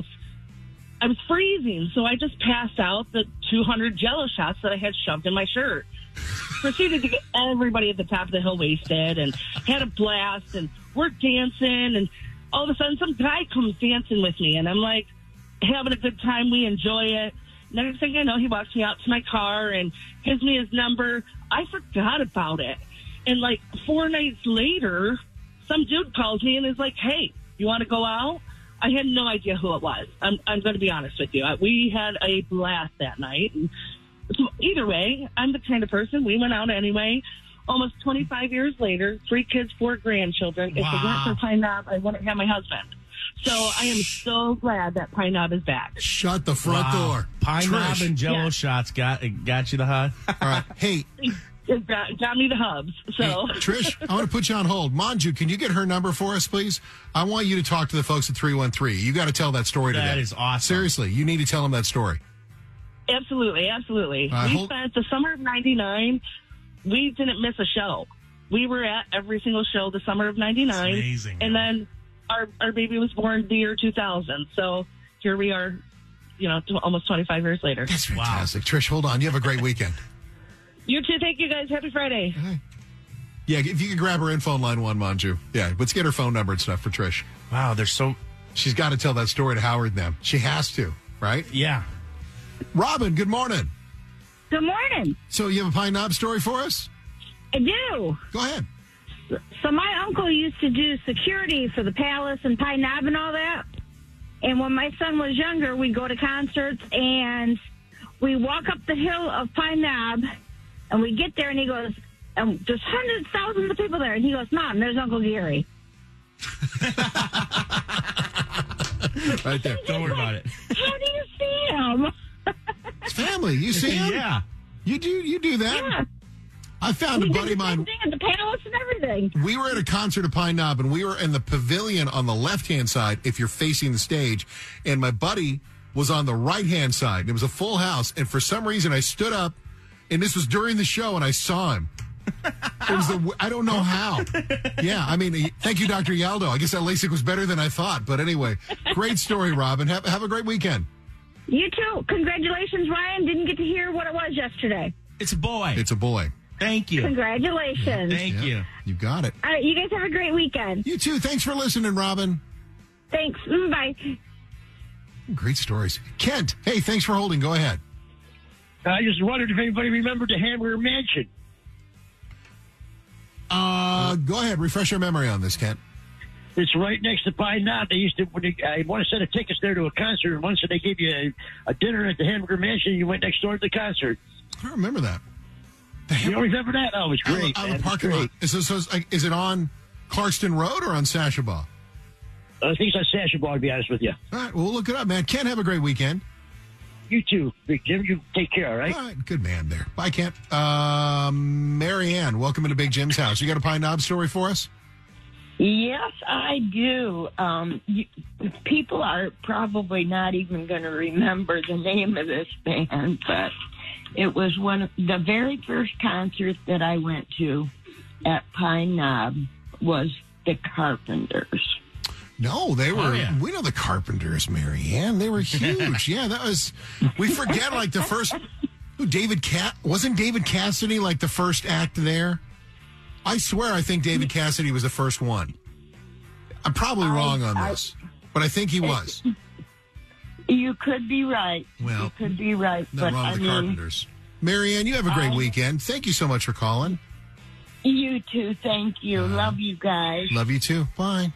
I was freezing, so I just passed out the 200 Jello shots that I had shoved in my shirt. Proceeded to get everybody at the top of the hill wasted and had a blast, and we're dancing, and all of a sudden some guy comes dancing with me, and I'm like having a good time. We enjoy it. Next thing I know, he walks me out to my car and gives me his number. I forgot about it. And like 4 nights later, some dude calls me and is like, hey, you want to go out? I had no idea who it was. I'm going to be honest with you. We had a blast that night. And so either way, I'm the kind of person, we went out anyway. Almost 25 years later, 3 kids, 4 grandchildren. Wow. If it weren't for Pine Knob, I wouldn't have my husband. So I am so glad that Pine Knob is back. Shut the front door. Pine Knob and Jello shots got you the hut. All right. Hey. It got me the hubs. So, hey, Trish, I want to put you on hold. Manju, can you get her number for us, please? I want you to talk to the folks at 313. You got to tell that story today. That is awesome. Seriously, you need to tell them that story. Absolutely. We spent the summer of 99. We didn't miss a show. We were at every single show the summer of 99. That's amazing. And then our baby was born the year 2000. So here we are, you know, almost 25 years later. That's fantastic. Wow. Trish, hold on. You have a great weekend. You too. Thank you, guys. Happy Friday. Yeah, if you could grab her info on line 1, Manju. Yeah, let's get her phone number and stuff for Trish. Wow, she's got to tell that story to Howard and them. She has to, right? Yeah. Robin, good morning. Good morning. So you have a Pine Knob story for us? I do. Go ahead. So my uncle used to do security for the Palace and Pine Knob and all that. And when my son was younger, we'd go to concerts and we walk up the hill of Pine Knob. And we get there, and he goes, there's hundreds, thousands of people there. And he goes, Mom, there's Uncle Gary. Right there. Don't worry about it. How do you see him? It's family. You see him? Yeah. You do that? Yeah. I found a buddy of mine. At the Palace and everything. We were at a concert at Pine Knob, and we were in the pavilion on the left-hand side if you're facing the stage. And my buddy was on the right-hand side. It was a full house. And for some reason, I stood up and this was during the show, and I saw him. It was I don't know how. Yeah, I mean, thank you, Dr. Yaldo. I guess that LASIK was better than I thought. But anyway, great story, Robin. Have a great weekend. You too. Congratulations, Ryan. Didn't get to hear what it was yesterday. It's a boy. It's a boy. Thank you. Congratulations. Thank you. You got it. All right, you guys have a great weekend. You too. Thanks for listening, Robin. Thanks. Bye. Great stories. Kent, hey, thanks for holding. Go ahead. I just wondered if anybody remembered the Hamburger Mansion. Go ahead. Refresh your memory on this, Kent. It's right next to Pine Knob. They used to. I want to set of tickets there to a concert, and once they gave you a dinner at the Hamburger Mansion, you went next door to the concert. I don't remember that. You don't remember that? Oh, it was great. Out of the parking lot. Is it on Clarkston Road or on Sashabaw? I think it's on Sashabaw, to be honest with you. All right, well, we'll look it up, man. Kent, have a great weekend. You too, Big Jim. You take care, all right? All right, good man there. Bye, Kent. Mary Ann, welcome into Big Jim's house. You got a Pine Knob story for us? Yes, I do. People are probably not even going to remember the name of this band, but it was one of the very first concerts that I went to at Pine Knob was the Carpenters. No, they were. We know the Carpenters, Mary Ann. They were huge. Yeah, that was. We forget like the first. Wasn't David Cassidy like the first act there? I swear, I think David Cassidy was the first one. I'm probably wrong on this, but I think he was. You could be right. Well, you could be right, not but wrong with the Carpenters. Mary Ann, you have a great weekend. Thank you so much for calling. You too. Thank you. Love you guys. Love you too. Bye.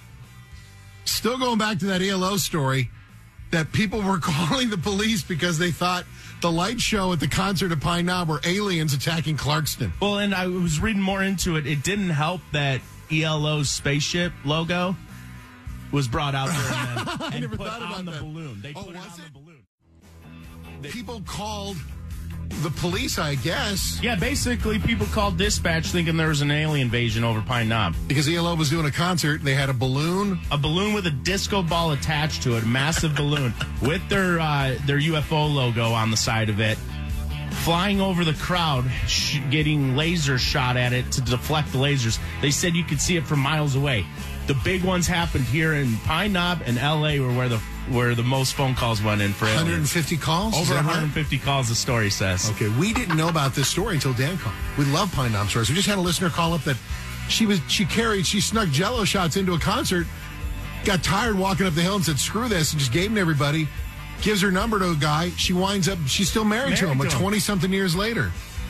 Still going back to that ELO story that people were calling the police because they thought the light show at the concert at Pine Knob were aliens attacking Clarkston. Well, and I was reading more into it. It didn't help that ELO's spaceship logo was brought out there and never put thought about on the that. balloon. They put was it on it? the balloon. People called the police, I guess. Yeah, basically people called dispatch thinking there was an alien invasion over Pine Knob. Because ELO was doing a concert, they had a balloon. A balloon with a disco ball attached to it, a massive balloon, with their UFO logo on the side of it, flying over the crowd, getting laser shot at it to deflect the lasers. They said you could see it from miles away. The big ones happened here in Pine Knob and L.A. were where the most phone calls went in for 150 calls? Over 150 calls, the story says. Okay, we didn't know about this story until Dan called. We love Pine Knob stories. We just had a listener call up that she snuck Jell-O shots into a concert, got tired walking up the hill and said, screw this, and just gave them to everybody, gives her number to a guy. She winds up, she's still married to him, but 20-something years later.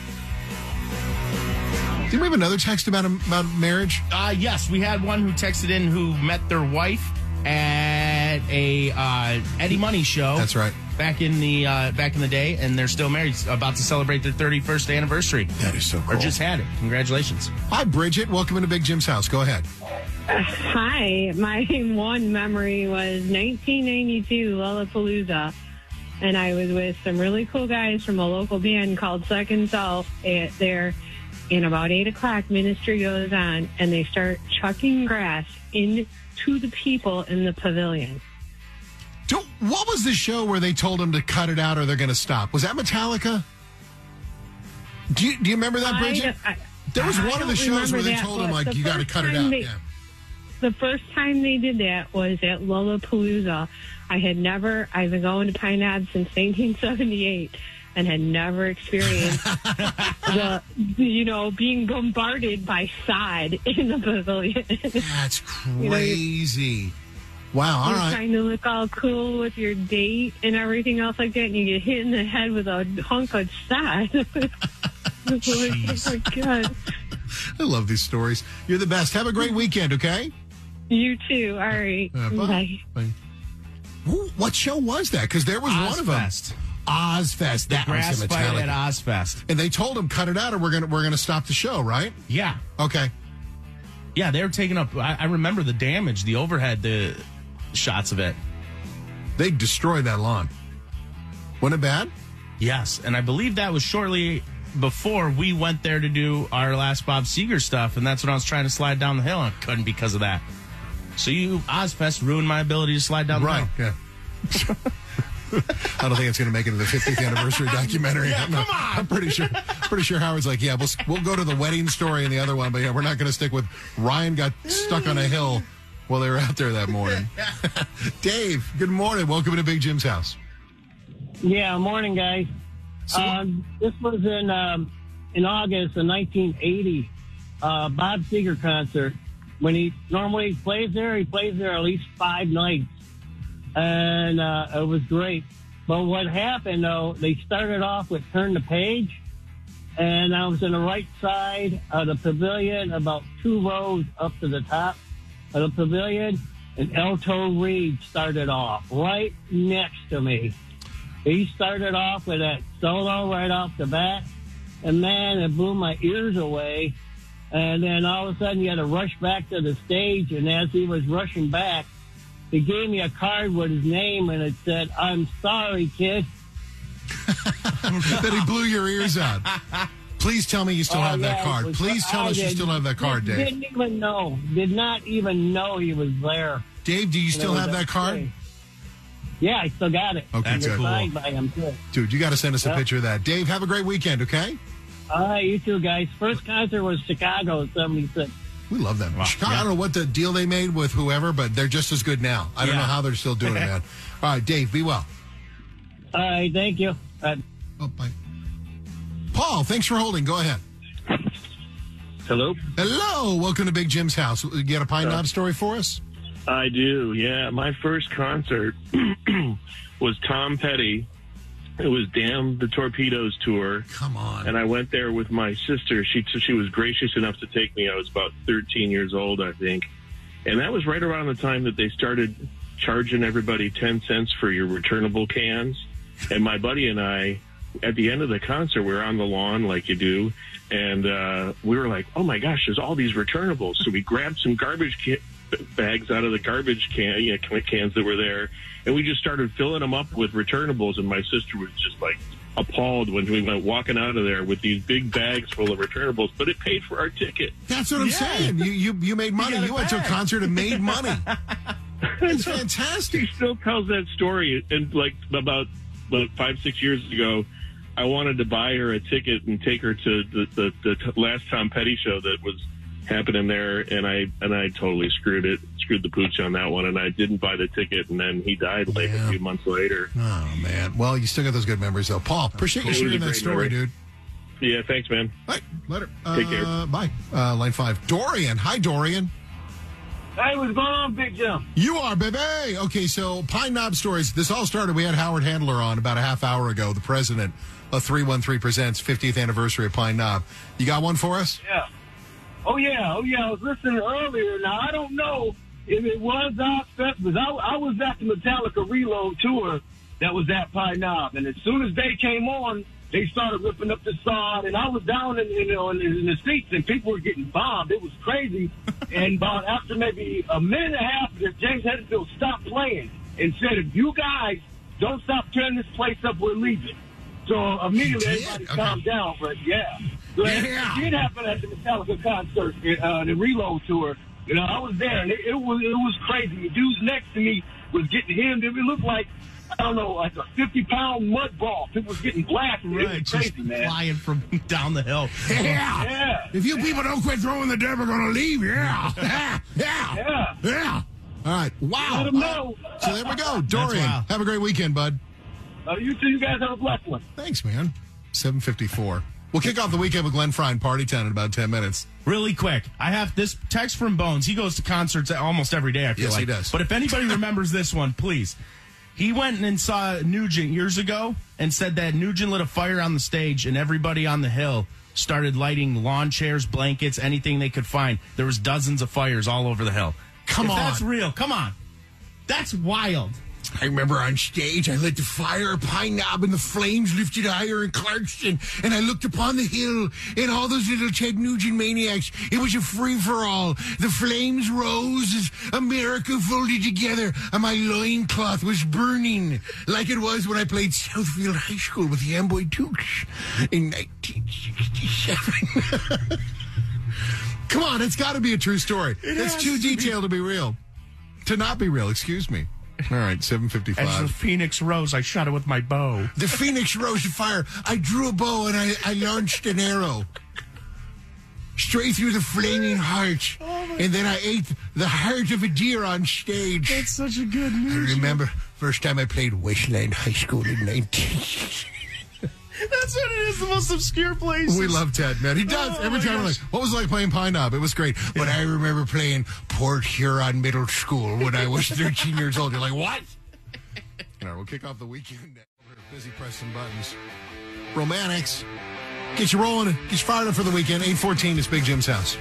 Did we have another text about marriage? Yes, we had one who texted in who met their wife at a Eddie Money show. That's right. Back in the day, and they're still married, about to celebrate their 31st anniversary. That is so cool. Or just had it. Congratulations. Hi, Bridget. Welcome into Big Jim's house. Go ahead. Hi. My one memory was 1992 Lollapalooza, and I was with some really cool guys from a local band called Second Self there. And about 8 o'clock, ministry goes on, and they start chucking grass into the people in the pavilion. What was the show where they told them to cut it out or they're going to stop? Was that Metallica? Do you remember that, Bridget? There was one of the shows where they told them, like, you got to cut it out. The first time they did that was at Lollapalooza. I've been going to Pine Knob since 1978. And had never experienced being bombarded by sod in the pavilion. That's crazy. Wow, all you're right. Trying to look all cool with your date and everything else like that, and you get hit in the head with a hunk of sod. Oh, my God. I love these stories. You're the best. Have a great weekend, okay? You too. All right. Bye. Bye. What show was that? Because there was one of them. Ozfest. That was the fight Metallica. at Ozfest. And they told him, cut it out or we're gonna stop the show, right? Yeah. Okay. Yeah, they were taking up, I remember the damage, the overhead, the shots of it. They destroyed that lawn. Wasn't it bad? Yes, and I believe that was shortly before we went there to do our last Bob Seger stuff, and that's when I was trying to slide down the hill, and I couldn't because of that. So Ozfest ruined my ability to slide down the hill. Right, yeah. I don't think it's going to make it to the 50th anniversary documentary. Yeah, come on. I'm pretty sure Howard's like, yeah, we'll go to the wedding story and the other one, but yeah, we're not going to stick with Ryan got stuck on a hill while they were out there that morning. Dave, good morning. Welcome to Big Jim's house. Yeah, morning, guys. This was in August of 1980, Bob Seger concert. When he normally plays there, he plays there at least 5 nights. And it was great. But what happened, though, they started off with Turn the Page. And I was in the right side of the pavilion, about 2 rows up to the top of the pavilion. And Elto Reed started off right next to me. He started off with that solo right off the bat. And, man, it blew my ears away. And then all of a sudden, he had to rush back to the stage. And as he was rushing back, he gave me a card with his name, and it said, "I'm sorry, kid." That he blew your ears out. Please tell me you still have that card. Please tell us you still have that card, Dave. Didn't even know. Did not even know he was there. Dave, do you still have that card? Day. Yeah, I still got it. Okay, It's good. signed by him, too. Dude, you got to send us a Yep. picture of that. Dave, have a great weekend, okay? All right, you too, guys. First concert was Chicago in 76. We love them. Chicago, I don't know what the deal they made with whoever, but they're just as good now. I don't know how they're still doing it, man. All right, Dave, be well. All right, thank you. Oh, bye. Paul, thanks for holding. Go ahead. Hello? Hello. Welcome to Big Jim's house. You got a Pine Knob story for us? I do, yeah. My first concert was Tom Petty. It was Damn the Torpedoes tour. Come on. And I went there with my sister. She was gracious enough to take me. I was about 13 years old, I think. And that was right around the time that they started charging everybody 10 cents for your returnable cans. And my buddy and I, at the end of the concert, we were on the lawn like you do. And we were like, oh, my gosh, there's all these returnables. So we grabbed some garbage bags out of the garbage cans that were there. And we just started filling them up with returnables. And my sister was just like appalled when we went walking out of there with these big bags full of returnables. But it paid for our ticket. That's what I'm saying. You made money. You went to a concert and made money. It's fantastic. He still tells that story. And like about 5-6 years ago, I wanted to buy her a ticket and take her to the last Tom Petty show that was happening there, and I totally screwed the pooch on that one, and I didn't buy the ticket, and then he died like a few months later. Oh, man. Well, you still got those good memories, though. Paul, appreciate you sharing that story, dude. Yeah, thanks, man. All right, later. Take care. Bye. Line 5. Dorian. Hi, Dorian. Hey, what's going on, Big Jim? You are, baby. Okay, so Pine Knob stories. This all started, we had Howard Handler on about a half hour ago, the president of 313 Presents 50th anniversary of Pine Knob. You got one for us? Yeah. Oh, yeah. I was listening earlier. Now, I don't know if it was Ozfest, but I was at the Metallica Reload tour that was at Pine Knob. And as soon as they came on, they started ripping up the sod. And I was down in the seats, and people were getting bombed. It was crazy. And about after maybe a minute and a half, James Hetfield stopped playing and said, if you guys don't stop tearing this place up, we're leaving. So immediately everybody calmed down, but yeah. So it did happen at the Metallica concert, the Reload tour. You know, I was there, and it was crazy. The dudes next to me was getting him. It looked like, I don't know, like a 50-pound mud ball. People was getting blasted. Right, it was crazy, just man. flying from down the hill. Yeah. If you people don't quit throwing the deb, we're going to leave. Yeah. All right. Wow. Let 'em know. So there we go. Dorian, have a great weekend, bud. You two, you guys have a blessed one. Thanks, man. 7:54. We'll kick off the weekend with Glenn Fry and Party Town in about 10 minutes. Really quick, I have this text from Bones. He goes to concerts almost every day, I feel like. Yes, he does. But if anybody remembers this one, please. He went and saw Nugent years ago and said that Nugent lit a fire on the stage and everybody on the hill started lighting lawn chairs, blankets, anything they could find. There was dozens of fires all over the hill. Come on. That's real. Come on. That's wild. I remember on stage, I lit the fire at Pine Knob, and the flames lifted higher in Clarkston, and I looked upon the hill, and all those little Ted Nugent maniacs. It was a free-for-all. The flames rose as America folded together, and my loincloth was burning, like it was when I played Southfield High School with the Amboy Dukes in 1967. Come on, it's got to be a true story. It's too detailed to be real. To not be real, excuse me. All right, As the 7:55. phoenix rose, I shot it with my bow. The phoenix rose to fire. I drew a bow and I launched an arrow straight through the flaming heart. And then I ate the heart of a deer on stage. That's such a good I news. remember first time I played Wasteland High School in 19. That's what it is, the most obscure place. We love Ted, man. He does. Oh, Every my time, gosh. like, what was it like playing Pine Knob? It was great. But I remember playing Port Huron Middle School when I was 13 years old. You're like, what? All right, we'll kick off the weekend. We're busy pressing buttons. Romantics. Get you rolling. Get you fired up for the weekend. 8:14 is Big Jim's house.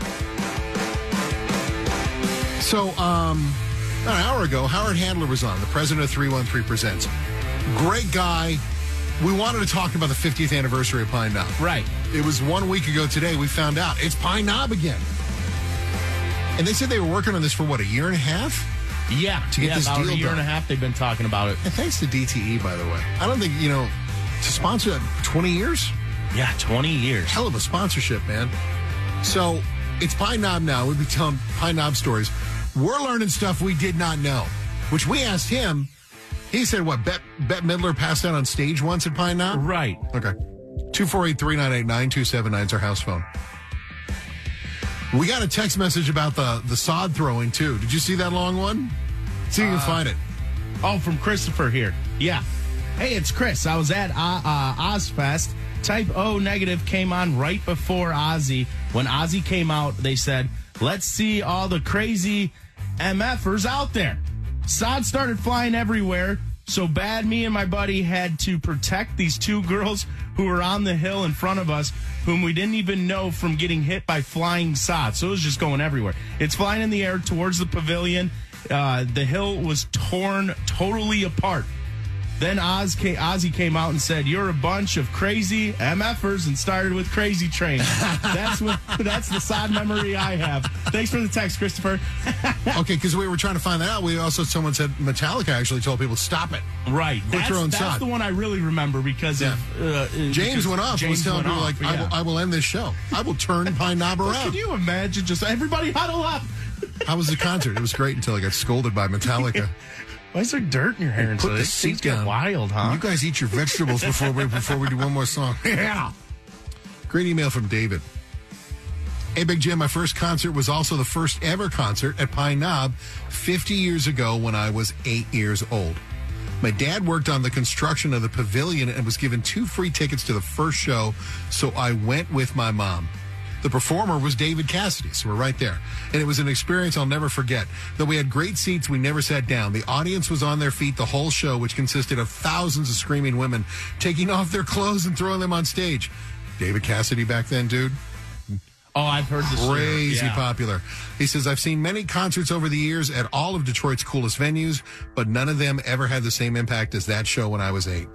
So, about an hour ago, Howard Handler was on, the president of 313 Presents. Great guy. We wanted to talk about the 50th anniversary of Pine Knob. Right. It was 1 week ago today. We found out it's Pine Knob again. And they said they were working on this for, what, a year and a half? Yeah. To get this about deal a year done. and a half they've been talking about it. And thanks to DTE, by the way. I don't think, to sponsor that 20 years? Yeah, 20 years. Hell of a sponsorship, man. So, it's Pine Knob now. We'll be telling Pine Knob stories. We're learning stuff we did not know, which we asked him. He said, what, Bette Midler passed out on stage once at Pine Knob? Right. Okay. 248-398-9279 is our house phone. We got a text message about the sod throwing, too. Did you see that long one? See if you can find it. Oh, from Christopher here. Yeah. Hey, it's Chris. I was at Ozfest. Type O negative came on right before Ozzy. When Ozzy came out, they said, let's see all the crazy MFers out there. Sod started flying everywhere. So bad, me and my buddy had to protect these two girls who were on the hill in front of us, whom we didn't even know from getting hit by flying sod. So it was just going everywhere. It's flying in the air towards the pavilion. The hill was torn totally apart. Then Ozzy came out and said, you're a bunch of crazy MFers, and started with Crazy Train. That's the sod memory I have. Thanks for the text, Christopher. Okay, because we were trying to find that out. Someone said Metallica actually told people, stop it. Right. Quit throwing That's sod. the one I really remember because of... James went off and was telling people, off, I will end this show. I will turn Pine Knob around. Can you imagine just everybody huddle up? How was the concert? It was great until I got scolded by Metallica. Why is there dirt in your hair? Put the Things seat get down. wild, huh? You guys eat your vegetables before we do one more song. Yeah. Great email from David. Hey, Big Jim, my first concert was also the first ever concert at Pine Knob 50 years ago when I was 8 years old. My dad worked on the construction of the pavilion and was given 2 free tickets to the first show, so I went with my mom. The performer was David Cassidy, so we're right there. And it was an experience I'll never forget. Though we had great seats, we never sat down. The audience was on their feet the whole show, which consisted of thousands of screaming women taking off their clothes and throwing them on stage. David Cassidy back then, dude. Oh, I've heard this. Crazy popular. He says, I've seen many concerts over the years at all of Detroit's coolest venues, but none of them ever had the same impact as that show when I was 8.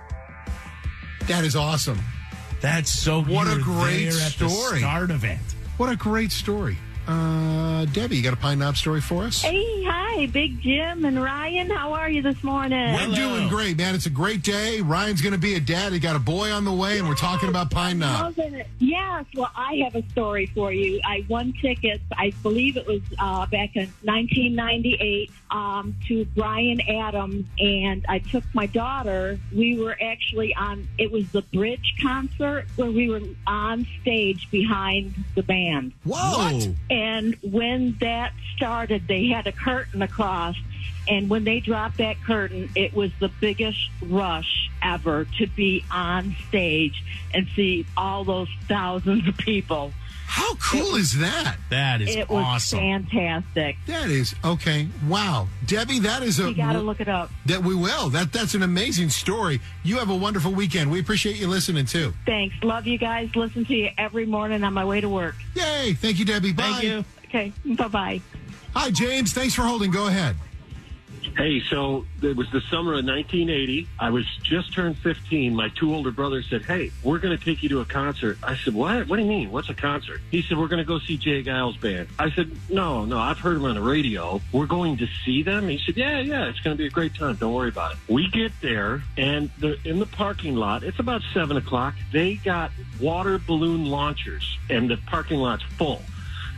That is awesome. That's so What a you were great there at the story. start of it. What a great story. Debbie, you got a Pine Knob story for us? Hey, hi, Big Jim and Ryan. How are you this morning? We're doing great, man. It's a great day. Ryan's going to be a dad. He got a boy on the way, and we're talking about Pine Knob. Loving it. Yes, well, I have a story for you. I won tickets, I believe it was back in 1998, to Bryan Adams, and I took my daughter. We were actually it was the Bridge concert where we were on stage behind the band. Whoa! And when that started, they had a curtain across. And when they dropped that curtain, it was the biggest rush ever to be on stage and see all those thousands of people. How cool is that? That is It was awesome. fantastic. That is, okay. Wow. Debbie, that is You got to look it up. That we will. That's an amazing story. You have a wonderful weekend. We appreciate you listening, too. Thanks. Love you guys. Listen to you every morning on my way to work. Yay. Thank you, Debbie. Bye. Thank you. Okay. Bye-bye. Hi, James. Thanks for holding. Go ahead. Hey, so it was the summer of 1980. I was just turned 15. My 2 older brothers said, hey, we're going to take you to a concert. I said, what? What do you mean? What's a concert? He said, we're going to go see Jay Giles Band. I said, no, I've heard them on the radio. We're going to see them? He said, yeah, it's going to be a great time. Don't worry about it. We get there, and they're in the parking lot. It's about 7 o'clock. They got water balloon launchers, and the parking lot's full.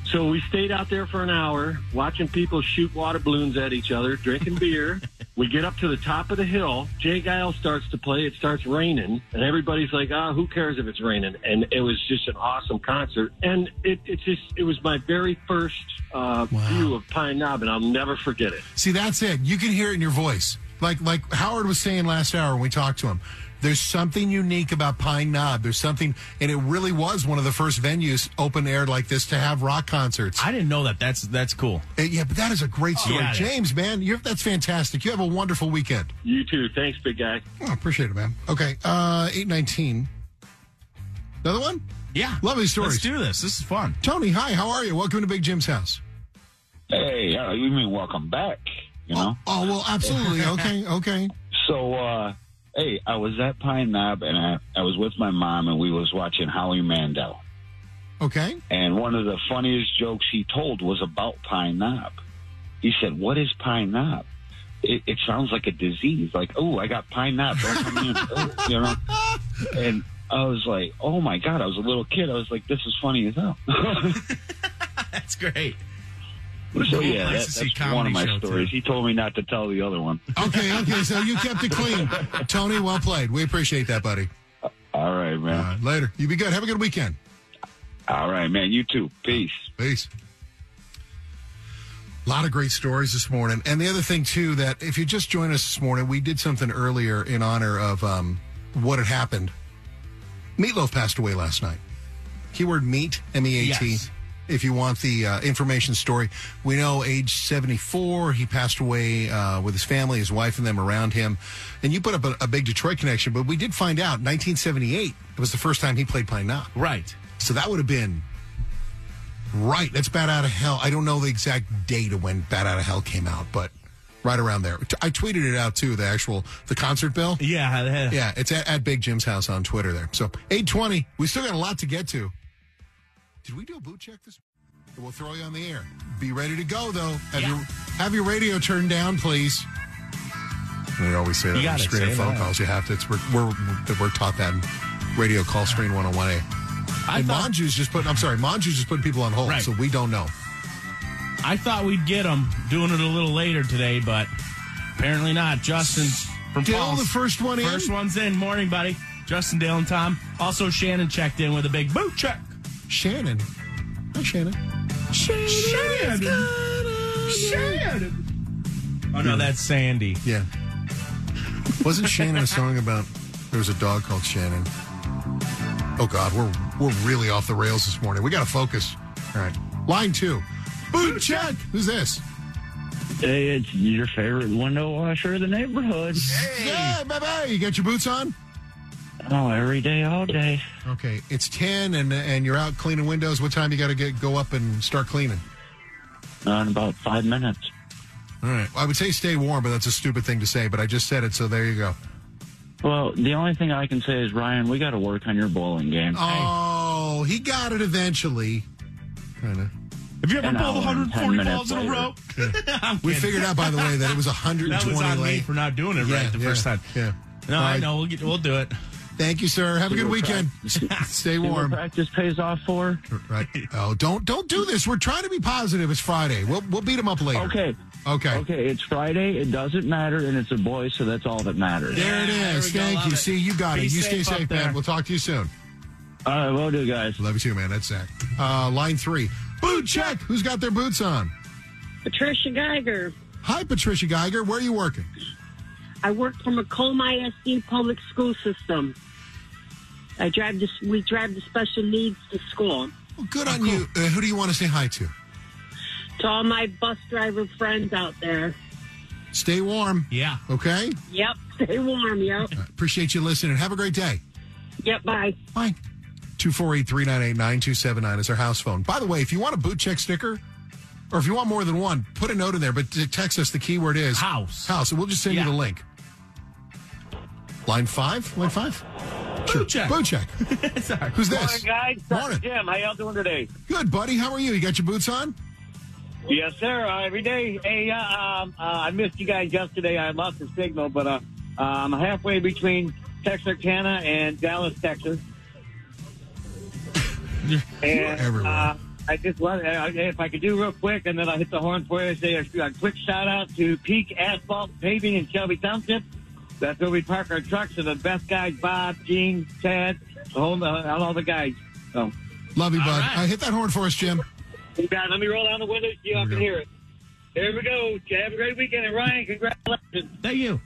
So we stayed out there for an hour, watching people shoot water balloons at each other, drinking beer. We get up to the top of the hill. Jay Giles starts to play. It starts raining, and everybody's like, who cares if it's raining? And it was just an awesome concert. And it was my very first view of Pine Knob, and I'll never forget it. See, that's it. You can hear it in your voice. Like Howard was saying last hour when we talked to him. There's something unique about Pine Knob. There's something, and it really was one of the first venues open air like this to have rock concerts. I didn't know that. That's cool. Yeah, but that is a great story. Yeah, James, man, that's fantastic. You have a wonderful weekend. You too. Thanks, big guy. Oh, appreciate it, man. Okay, 8:19. Another one? Yeah. Lovely stories. Let's do this. This is fun. Tony, hi. How are you? Welcome to Big Jim's house. Hey, you mean welcome back, you know? Oh, well, absolutely. Okay. So, hey, I was at Pine Knob, and I was with my mom, and we was watching Howie Mandel. Okay. And one of the funniest jokes he told was about Pine Knob. He said, "What is Pine Knob? It sounds like a disease. Like, oh, I got Pine Knob. Don't come in." You know? And I was like, oh, my God. I was a little kid. I was like, this is funny as hell. That's great. So, yeah, Nice to see that's one of my comedy show, stories. too. He told me not to tell the other one. Okay, so you kept it clean. Tony, well played. We appreciate that, buddy. All right, man. Later. You be good. Have a good weekend. All right, man. You too. Peace. Peace. A lot of great stories this morning. And the other thing, too, that if you just joined us this morning, we did something earlier in honor of what had happened. Meatloaf passed away last night. Keyword meat, M-E-A-T. Yes. If you want the information story, we know age 74, he passed away with his family, his wife and them around him. And you put up a big Detroit connection, but we did find out 1978, it was the first time he played Pine Knob. Right. So that would have been, right, that's Bat Out of Hell. I don't know the exact date of when Bat Out of Hell came out, but right around there. I tweeted it out, too, the concert bill. Yeah. Yeah, it's at Big Jim's house on Twitter there. So 8:20, we still got a lot to get to. Did we do a boot check this? We'll throw you on the air. Be ready to go, though. Have your radio turned down, please. We always say that You on gotta screen say phone that. calls. You have to. We're taught that in radio call screen 101A. And Manju's just putting people on hold, Right. so we don't know. I thought we'd get them doing it a little later today, but apparently not. Justin from Dale, Paul's. the first one in? First one's in. Morning, buddy. Justin, Dale, and Tom. Also, Shannon checked in with a big boot check. Shannon. Hi, Shannon. Shannon. Oh, no, that's Sandy. Yeah. Wasn't Shannon a song about there was a dog called Shannon? Oh, God, we're really off the rails this morning. We got to focus. All right. Line 2. Boot check. Who's this? Hey, it's your favorite window washer of the neighborhood. Yeah, baby. You got your boots on? Oh, every day, all day. Okay. It's 10 and you're out cleaning windows. What time you got to go up and start cleaning? In about 5 minutes. All right. Well, I would say stay warm, but that's a stupid thing to say, but I just said it, so there you go. Well, the only thing I can say is, Ryan, we got to work on your bowling game. Oh, he got it eventually. Kind of. Have you ever An bowled hour and 140 10 balls in a minutes row? We figured out, by the way, that it was 120 That was on me late. for not doing it right the first time. Yeah. No, I know. We'll do it. Thank you, sir. Have a good weekend. Stay warm. Practice pays off for. Right. Oh, don't do this. We're trying to be positive. It's Friday. We'll beat him up later. Okay. Okay. It's Friday. It doesn't matter, and it's a boy, so that's all that matters. There it is. Thank you. See, you got it. You stay safe, man. there. We'll talk to you soon. All right, will do, guys. Love you too, man. That's Zach. Line 3. Boot check. Who's got their boots on? Patricia Geiger. Hi, Patricia Geiger. Where are you working? I work for Macomb ISD Public School System. We drive the special needs to school. Well, good on you. Who do you want to say hi to? To all my bus driver friends out there. Stay warm. Yeah. Okay? Yep. Stay warm. Yep. Appreciate you listening. Have a great day. Yep. Bye. Bye. 248-398-9279 is our house phone. By the way, if you want a boot check sticker, or if you want more than one, put a note in there, but text us. The keyword is house. House, and we'll just send you the link. Line 5? Line 5? Boot check. Boot check. Sorry. Who's this? Morning, guys. Morning. Jim, how y'all doing today? Good, buddy. How are you? You got your boots on? Yes, sir. Every day. Hey, I missed you guys yesterday. I lost the signal, but I'm halfway between Texarkana and Dallas, Texas. You're everywhere. I just want, if I could do real quick, and then I'll hit the horn for you. Say a quick shout out to Peak Asphalt Paving in Shelby Township. That's where we park our trucks. And the best guys, Bob, Gene, Ted, all the guys. So, love you, bud. Hit that horn for us, Jim. you got it. Let me roll down the window so y'all can hear it. There we go. Have a great weekend, and Ryan, congratulations. Thank you.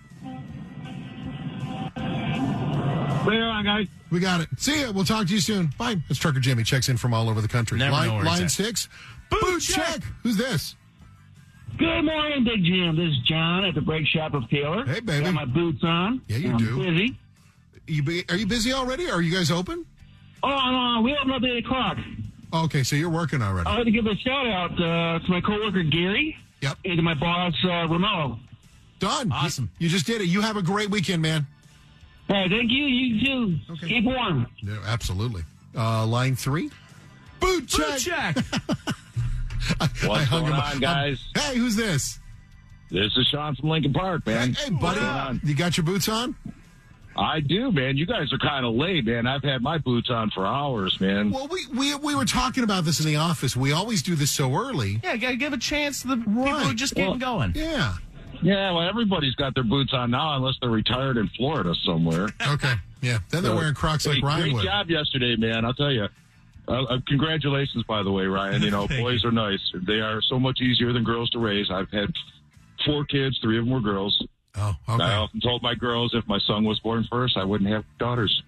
Later on, guys. We got it. See ya. We'll talk to you soon. Bye. It's Trucker Jimmy. Checks in from all over the country. Never know where he's line at. 6. Boot check. Who's this? Good morning, Big Jim. This is John at the Brake Shop of Taylor. Hey, baby. Got my boots on. Yeah, you I'm do. busy. Are you busy already? Are you guys open? Oh, no, we open up at 8 o'clock. Okay, so you're working already. I want to give a shout-out to my coworker, Gary. Yep. And to my boss, Romello. Done. Awesome. You just did it. You have a great weekend, man. Hey, thank you. You too. Okay. Keep warm. Yeah, absolutely. Line 3. Boot check. Boot check. What's going on, guys? Hey, who's this? This is Sean from Lincoln Park, man. Hey, buddy. You got your boots on? I do, man. You guys are kind of late, man. I've had my boots on for hours, man. Well, we were talking about this in the office. We always do this so early. Yeah, got to give a chance to the people who are just getting going. Yeah. Yeah, well, everybody's got their boots on now unless they're retired in Florida somewhere. Okay, yeah. Then they're wearing Crocs like Ryan great would. job yesterday, man. I'll tell you. Congratulations, by the way, Ryan. You know, boys are nice. They are so much easier than girls to raise. I've had 4 kids. 3 of them were girls. Oh, okay. I often told my girls if my son was born first, I wouldn't have daughters.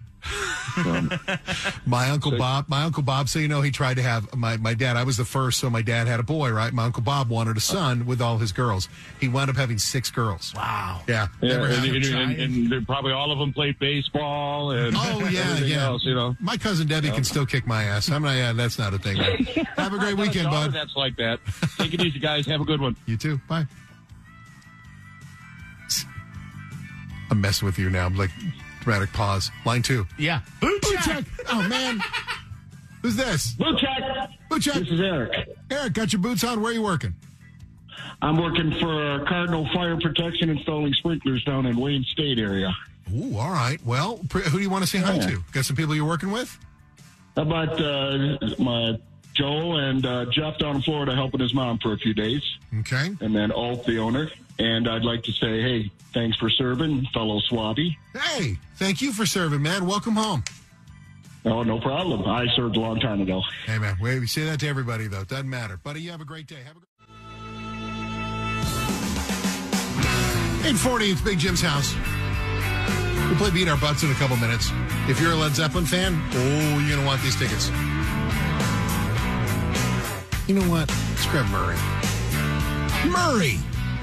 My Uncle Bob, so you know, he tried to have my dad. I was the first, so my dad had a boy, right? My Uncle Bob wanted a son with all his girls. He wound up having 6 girls. Wow. Yeah. And probably all of them played baseball and everything else, you know. My cousin Debbie can still kick my ass. I'm not, that's not a thing. Have a great weekend, bud. That's like that. Take it easy, guys. Have a good one. You too. Bye. I'm messing with you now. I'm like, dramatic pause. Line 2. Yeah. Boot check. Oh, man. Who's this? Boot check. Boot check. This is Eric. Eric, got your boots on? Where are you working? I'm working for Cardinal Fire Protection, installing sprinklers down in Wayne State area. Ooh, all right. Well, who do you want to say hi to? Got some people you're working with? How about my Joe and Jeff down in Florida helping his mom for a few days. Okay. And then Ulf, the owner. And I'd like to say, hey, thanks for serving, fellow Swabby. Hey, thank you for serving, man. Welcome home. Oh, no problem. I served a long time ago. Hey, man, we say that to everybody, though. Doesn't matter. Buddy, you have a great day. Have a great 8:40, it's Big Jim's house. We'll play Beat Our Butts in a couple minutes. If you're a Led Zeppelin fan, you're going to want these tickets. You know what? Let's grab Murray. Murray!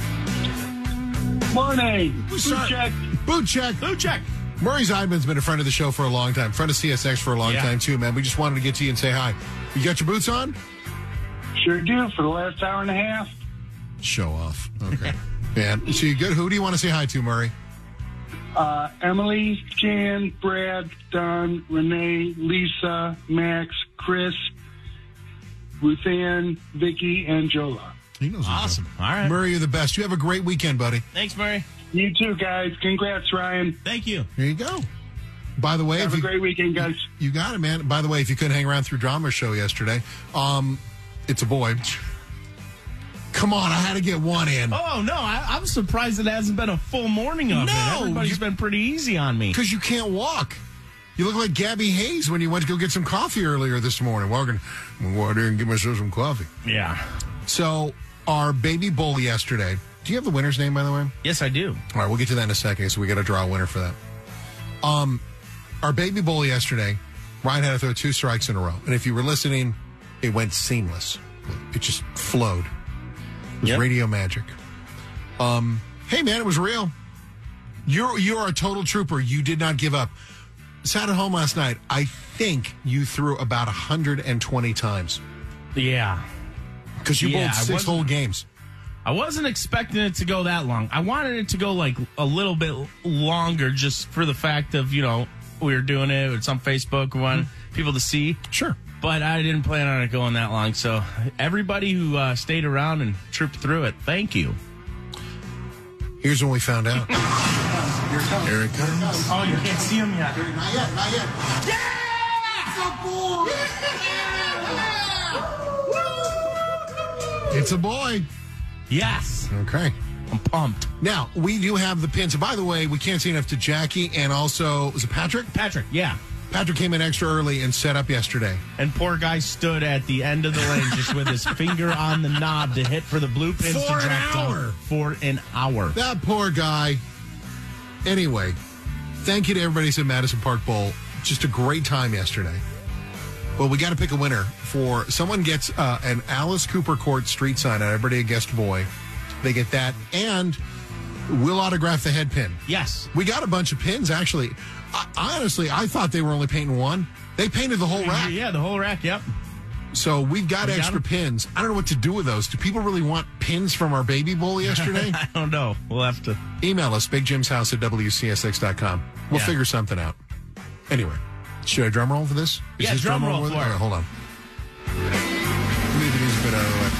Morning. Boot check. Boot check. Boot check. Murray Zeidman's been a friend of the show for a long time. Friend of CSX for a long time, too, man. We just wanted to get to you and say hi. You got your boots on? Sure do, for the last hour and a half. Show off. Okay. Man, so you good? Who do you want to say hi to, Murray? Emily, Jan, Brad, Don, Renee, Lisa, Max, Chris, Ruthann, Vicky, and Jola. He knows. Awesome. All right. Murray, you're the best. You have a great weekend, buddy. Thanks, Murray. You too, guys. Congrats, Ryan. Thank you. Here you go. By the way, have a great weekend, guys. You got it, man. By the way, if you couldn't hang around through Drama's show yesterday, it's a boy. Come on, I had to get one in. Oh, no, I'm surprised it hasn't been a full morning of it. Everybody's been pretty easy on me. Because you can't walk. You look like Gabby Hayes when you went to go get some coffee earlier this morning. I'm going to go out there and get myself some coffee. Yeah. So, our baby bull yesterday. Do you have the winner's name, by the way? Yes, I do. All right, we'll get to that in a second, so we got to draw a winner for that. Our baby bull yesterday, Ryan had to throw 2 strikes in a row. And if you were listening, it went seamless. It just flowed. It was radio magic. Hey, man, it was real. You're a total trooper. You did not give up. Sat at home last night. I think you threw about 120 times. Yeah. Because you bowled 6 whole games. I wasn't expecting it to go that long. I wanted it to go like a little bit longer just for the fact of, we were doing it. It's on Facebook. We wanted people to see. Sure. But I didn't plan on it going that long. So everybody who stayed around and trooped through it, thank you. Here's when we found out. Here it comes. Oh, you can't see him yet. Not yet. Yeah! It's a boy. Yes. Okay. I'm pumped. Now, we do have the pins. And by the way, we can't say enough to Jackie and also, was it Patrick? Patrick, yeah. Patrick came in extra early and set up yesterday. And poor guy stood at the end of the lane just with his finger on the knob to hit for the blue pins to drop down. For an hour. That poor guy. Anyway, thank you to everybody who's at Madison Park Bowl. Just a great time yesterday. Well, we got to pick a winner for someone gets an Alice Cooper Court street sign on Everyday a Guest Boy. They get that, and we'll autograph the head pin. Yes. We got a bunch of pins, actually. Honestly, I thought they were only painting one. They painted the whole rack. Yeah, the whole rack, yep. So we've got extra pins. I don't know what to do with those. Do people really want pins from our baby bowl yesterday? I don't know. We'll have to. Email us, bigjimshouse@wcsx.com. We'll figure something out. Anyway, should I drum roll for this? Yeah, drum roll for it. All right, hold on. Leave the music bit out of the way.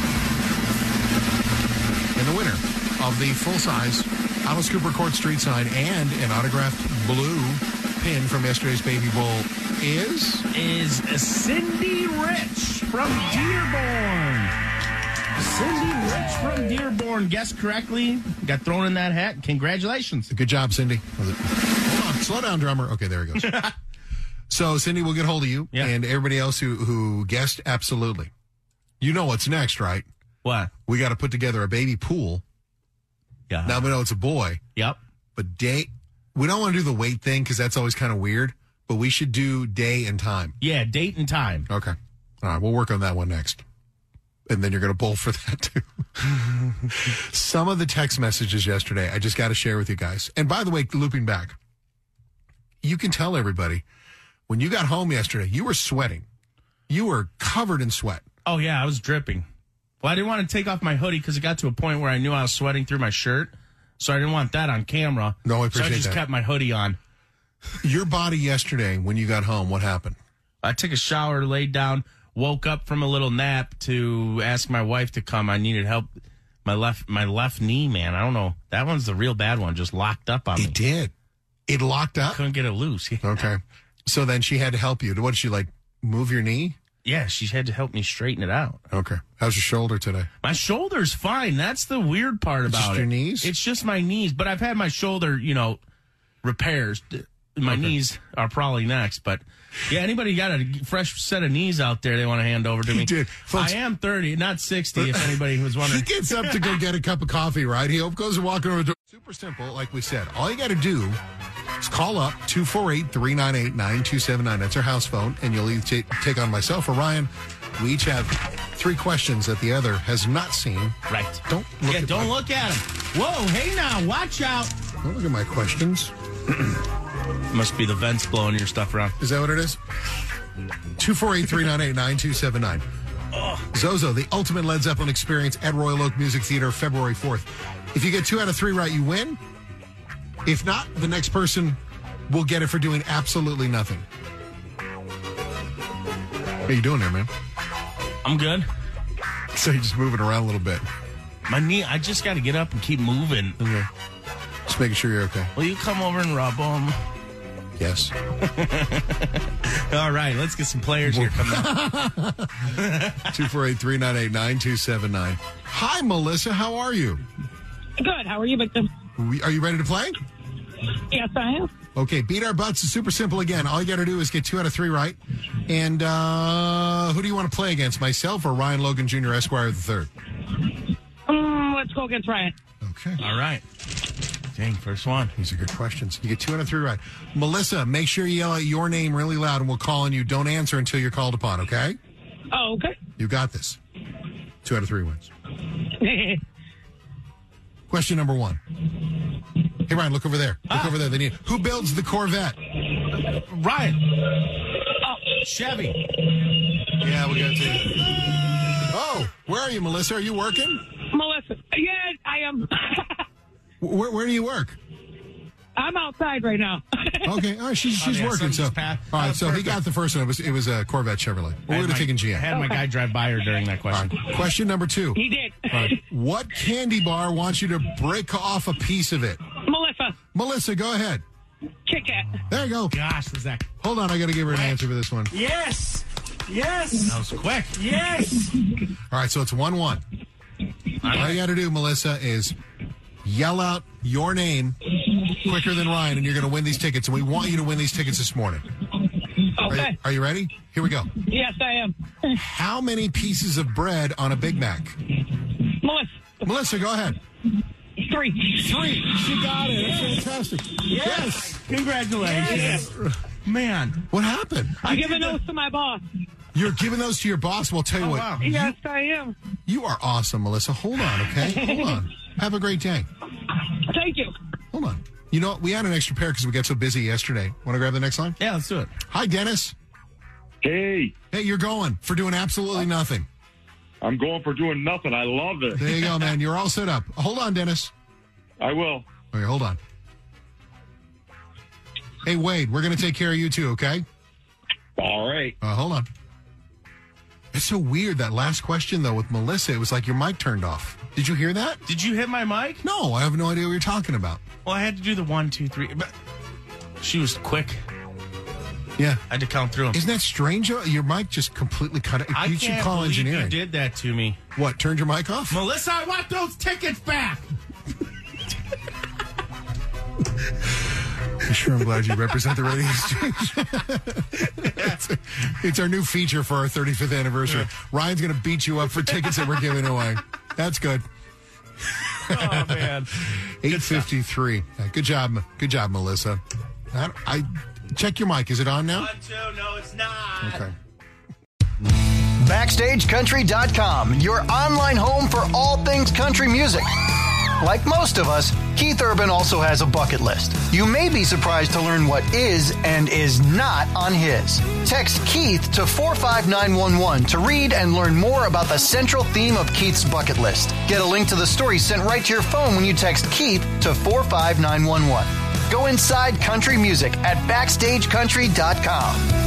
And the winner of the full-size Alice Cooper Court street sign and an autographed blue pin from yesterday's Baby Bowl is Cindy Rich from Dearborn. Cindy Rich from Dearborn. Guessed correctly. Got thrown in that hat. Congratulations. Good job, Cindy. Hold on. Slow down, drummer. Okay, there he goes. So, Cindy, we'll get hold of you. And everybody else who guessed, absolutely. You know what's next, right? What? We got to put together a baby pool. Yeah. Now we know it's a boy. Yep. But we don't want to do the weight thing because that's always kind of weird. But we should do day and time. Yeah, date and time. Okay. All right, we'll work on that one next. And then you're going to bowl for that, too. Some of the text messages yesterday, I just got to share with you guys. And by the way, looping back, you can tell everybody, when you got home yesterday, you were sweating. You were covered in sweat. Oh, yeah, I was dripping. Well, I didn't want to take off my hoodie because it got to a point where I knew I was sweating through my shirt. So I didn't want that on camera. No, I appreciate that. So I just kept my hoodie on. Your body yesterday, when you got home, what happened? I took a shower, laid down, woke up from a little nap to ask my wife to come. I needed help. My left knee, man. I don't know. That one's the real bad one. Just locked up on me. It did. It locked up? Couldn't get it loose. Yeah. Okay. So then she had to help you. What did she, move your knee? Yeah, she had to help me straighten it out. Okay. How's your shoulder today? My shoulder's fine. That's the weird part about it. Just your knees? It's just my knees. But I've had my shoulder, repairs. My knees are probably next. But, yeah, anybody got a fresh set of knees out there they want to hand over to me? Dude, folks, I am 30, not 60, if anybody was wondering. He gets up to go get a cup of coffee, right? He goes and walking over the door. Super simple, like we said. All you got to do is call up 248-398-9279. That's our house phone, and you'll either take on myself or Ryan. We each have 3 questions that the other has not seen. Right. Don't look at look at them. Whoa, hey now, watch out. Don't look at my questions. Must be the vents blowing your stuff around. Is that what it is? 248-398-9279. Zozo, the ultimate Led Zeppelin experience at Royal Oak Music Theater, February 4th. If you get 2 out of 3 right, you win. If not, the next person will get it for doing absolutely nothing. How you doing there, man? I'm good. So you're just moving around a little bit. My knee, I just got to get up and keep moving. Okay. Just making sure you're okay. Will you come over and rub them? Yes. All right, let's get some players here coming up. 248-398-9279. Hi, Melissa. How are you? Good. How are you, Victim? Are you ready to play? Yes, I am. Okay, beat our butts is super simple again. All you got to do is get 2 out of 3 right. And who do you want to play against, myself or Ryan Logan Jr. Esquire III? Let's go against Ryan. Okay. All right. Dang, first one. These are good questions. You get 2 out of 3 right. Melissa, make sure you yell out your name really loud, and we'll call on you. Don't answer until you're called upon, okay? Oh, okay. You got this. 2 out of 3 wins. Question number 1. Hey, Ryan, look over there. Look over there. Who builds the Corvette? Ryan. Oh, Chevy. Yeah, we got to. Oh, where are you, Melissa? Are you working? Melissa. Yeah, I am. Where do you work? I'm outside right now. Okay, all right, she's working. So, all right, so he got the first one. It was a Corvette Chevrolet. We would have taken GM. I had my guy drive by her during that question. Right, question number 2. He did. All right, what candy bar wants you to break off a piece of it? Melissa. Melissa, go ahead. Kit Kat. There you go. Gosh, was that? Hold on, I got to give her an answer for this one. Yes. Yes. That was quick. Yes. All right, so it's 1-1. All you got to do, Melissa, is yell out your name quicker than Ryan, and you're going to win these tickets. And we want you to win these tickets this morning. Okay. Are you ready? Here we go. Yes, I am. How many pieces of bread on a Big Mac? Melissa, go ahead. 3. She got it. That's fantastic. Yes. Congratulations. Yes. Man. What happened? I'm giving those to my boss. You're giving those to your boss? Well, I'll tell you what. Wow. Yes, I am. You are awesome, Melissa. Hold on, okay? Hold on. Have a great day. Thank you. Hold on. You know what? We had an extra pair because we got so busy yesterday. Want to grab the next line? Yeah, let's do it. Hi, Dennis. Hey, you're going for doing absolutely nothing. I'm going for doing nothing. I love it. There you go, man. You're all set up. Hold on, Dennis. I will. Okay, hold on. Hey, Wade, we're going to take care of you too, okay? All right. Hold on. It's so weird, that last question, though, with Melissa. It was like your mic turned off. Did you hear that? Did you hit my mic? No, I have no idea what you're talking about. Well, I had to do the 1, 2, 3. But she was quick. Yeah. I had to count through them. Isn't that strange? Your mic just completely cut it. I You should can't call believe engineering. you did that to me. What, turned your mic off? Melissa, I want those tickets back. Sure, I'm glad you represent the radio station. It's our new feature for our 35th anniversary. Ryan's going to beat you up for tickets that we're giving away. That's good. Oh, man. 8:53. Good job. Good job, Melissa. I check your mic. Is it on now? 1, 2. No, it's not. Okay. BackstageCountry.com, your online home for all things country music. Like most of us, Keith Urban also has a bucket list. You may be surprised to learn what is and is not on his. Text Keith to 45911 to read and learn more about the central theme of Keith's bucket list. Get a link to the story sent right to your phone when you text Keith to 45911. Go inside country music at BackstageCountry.com.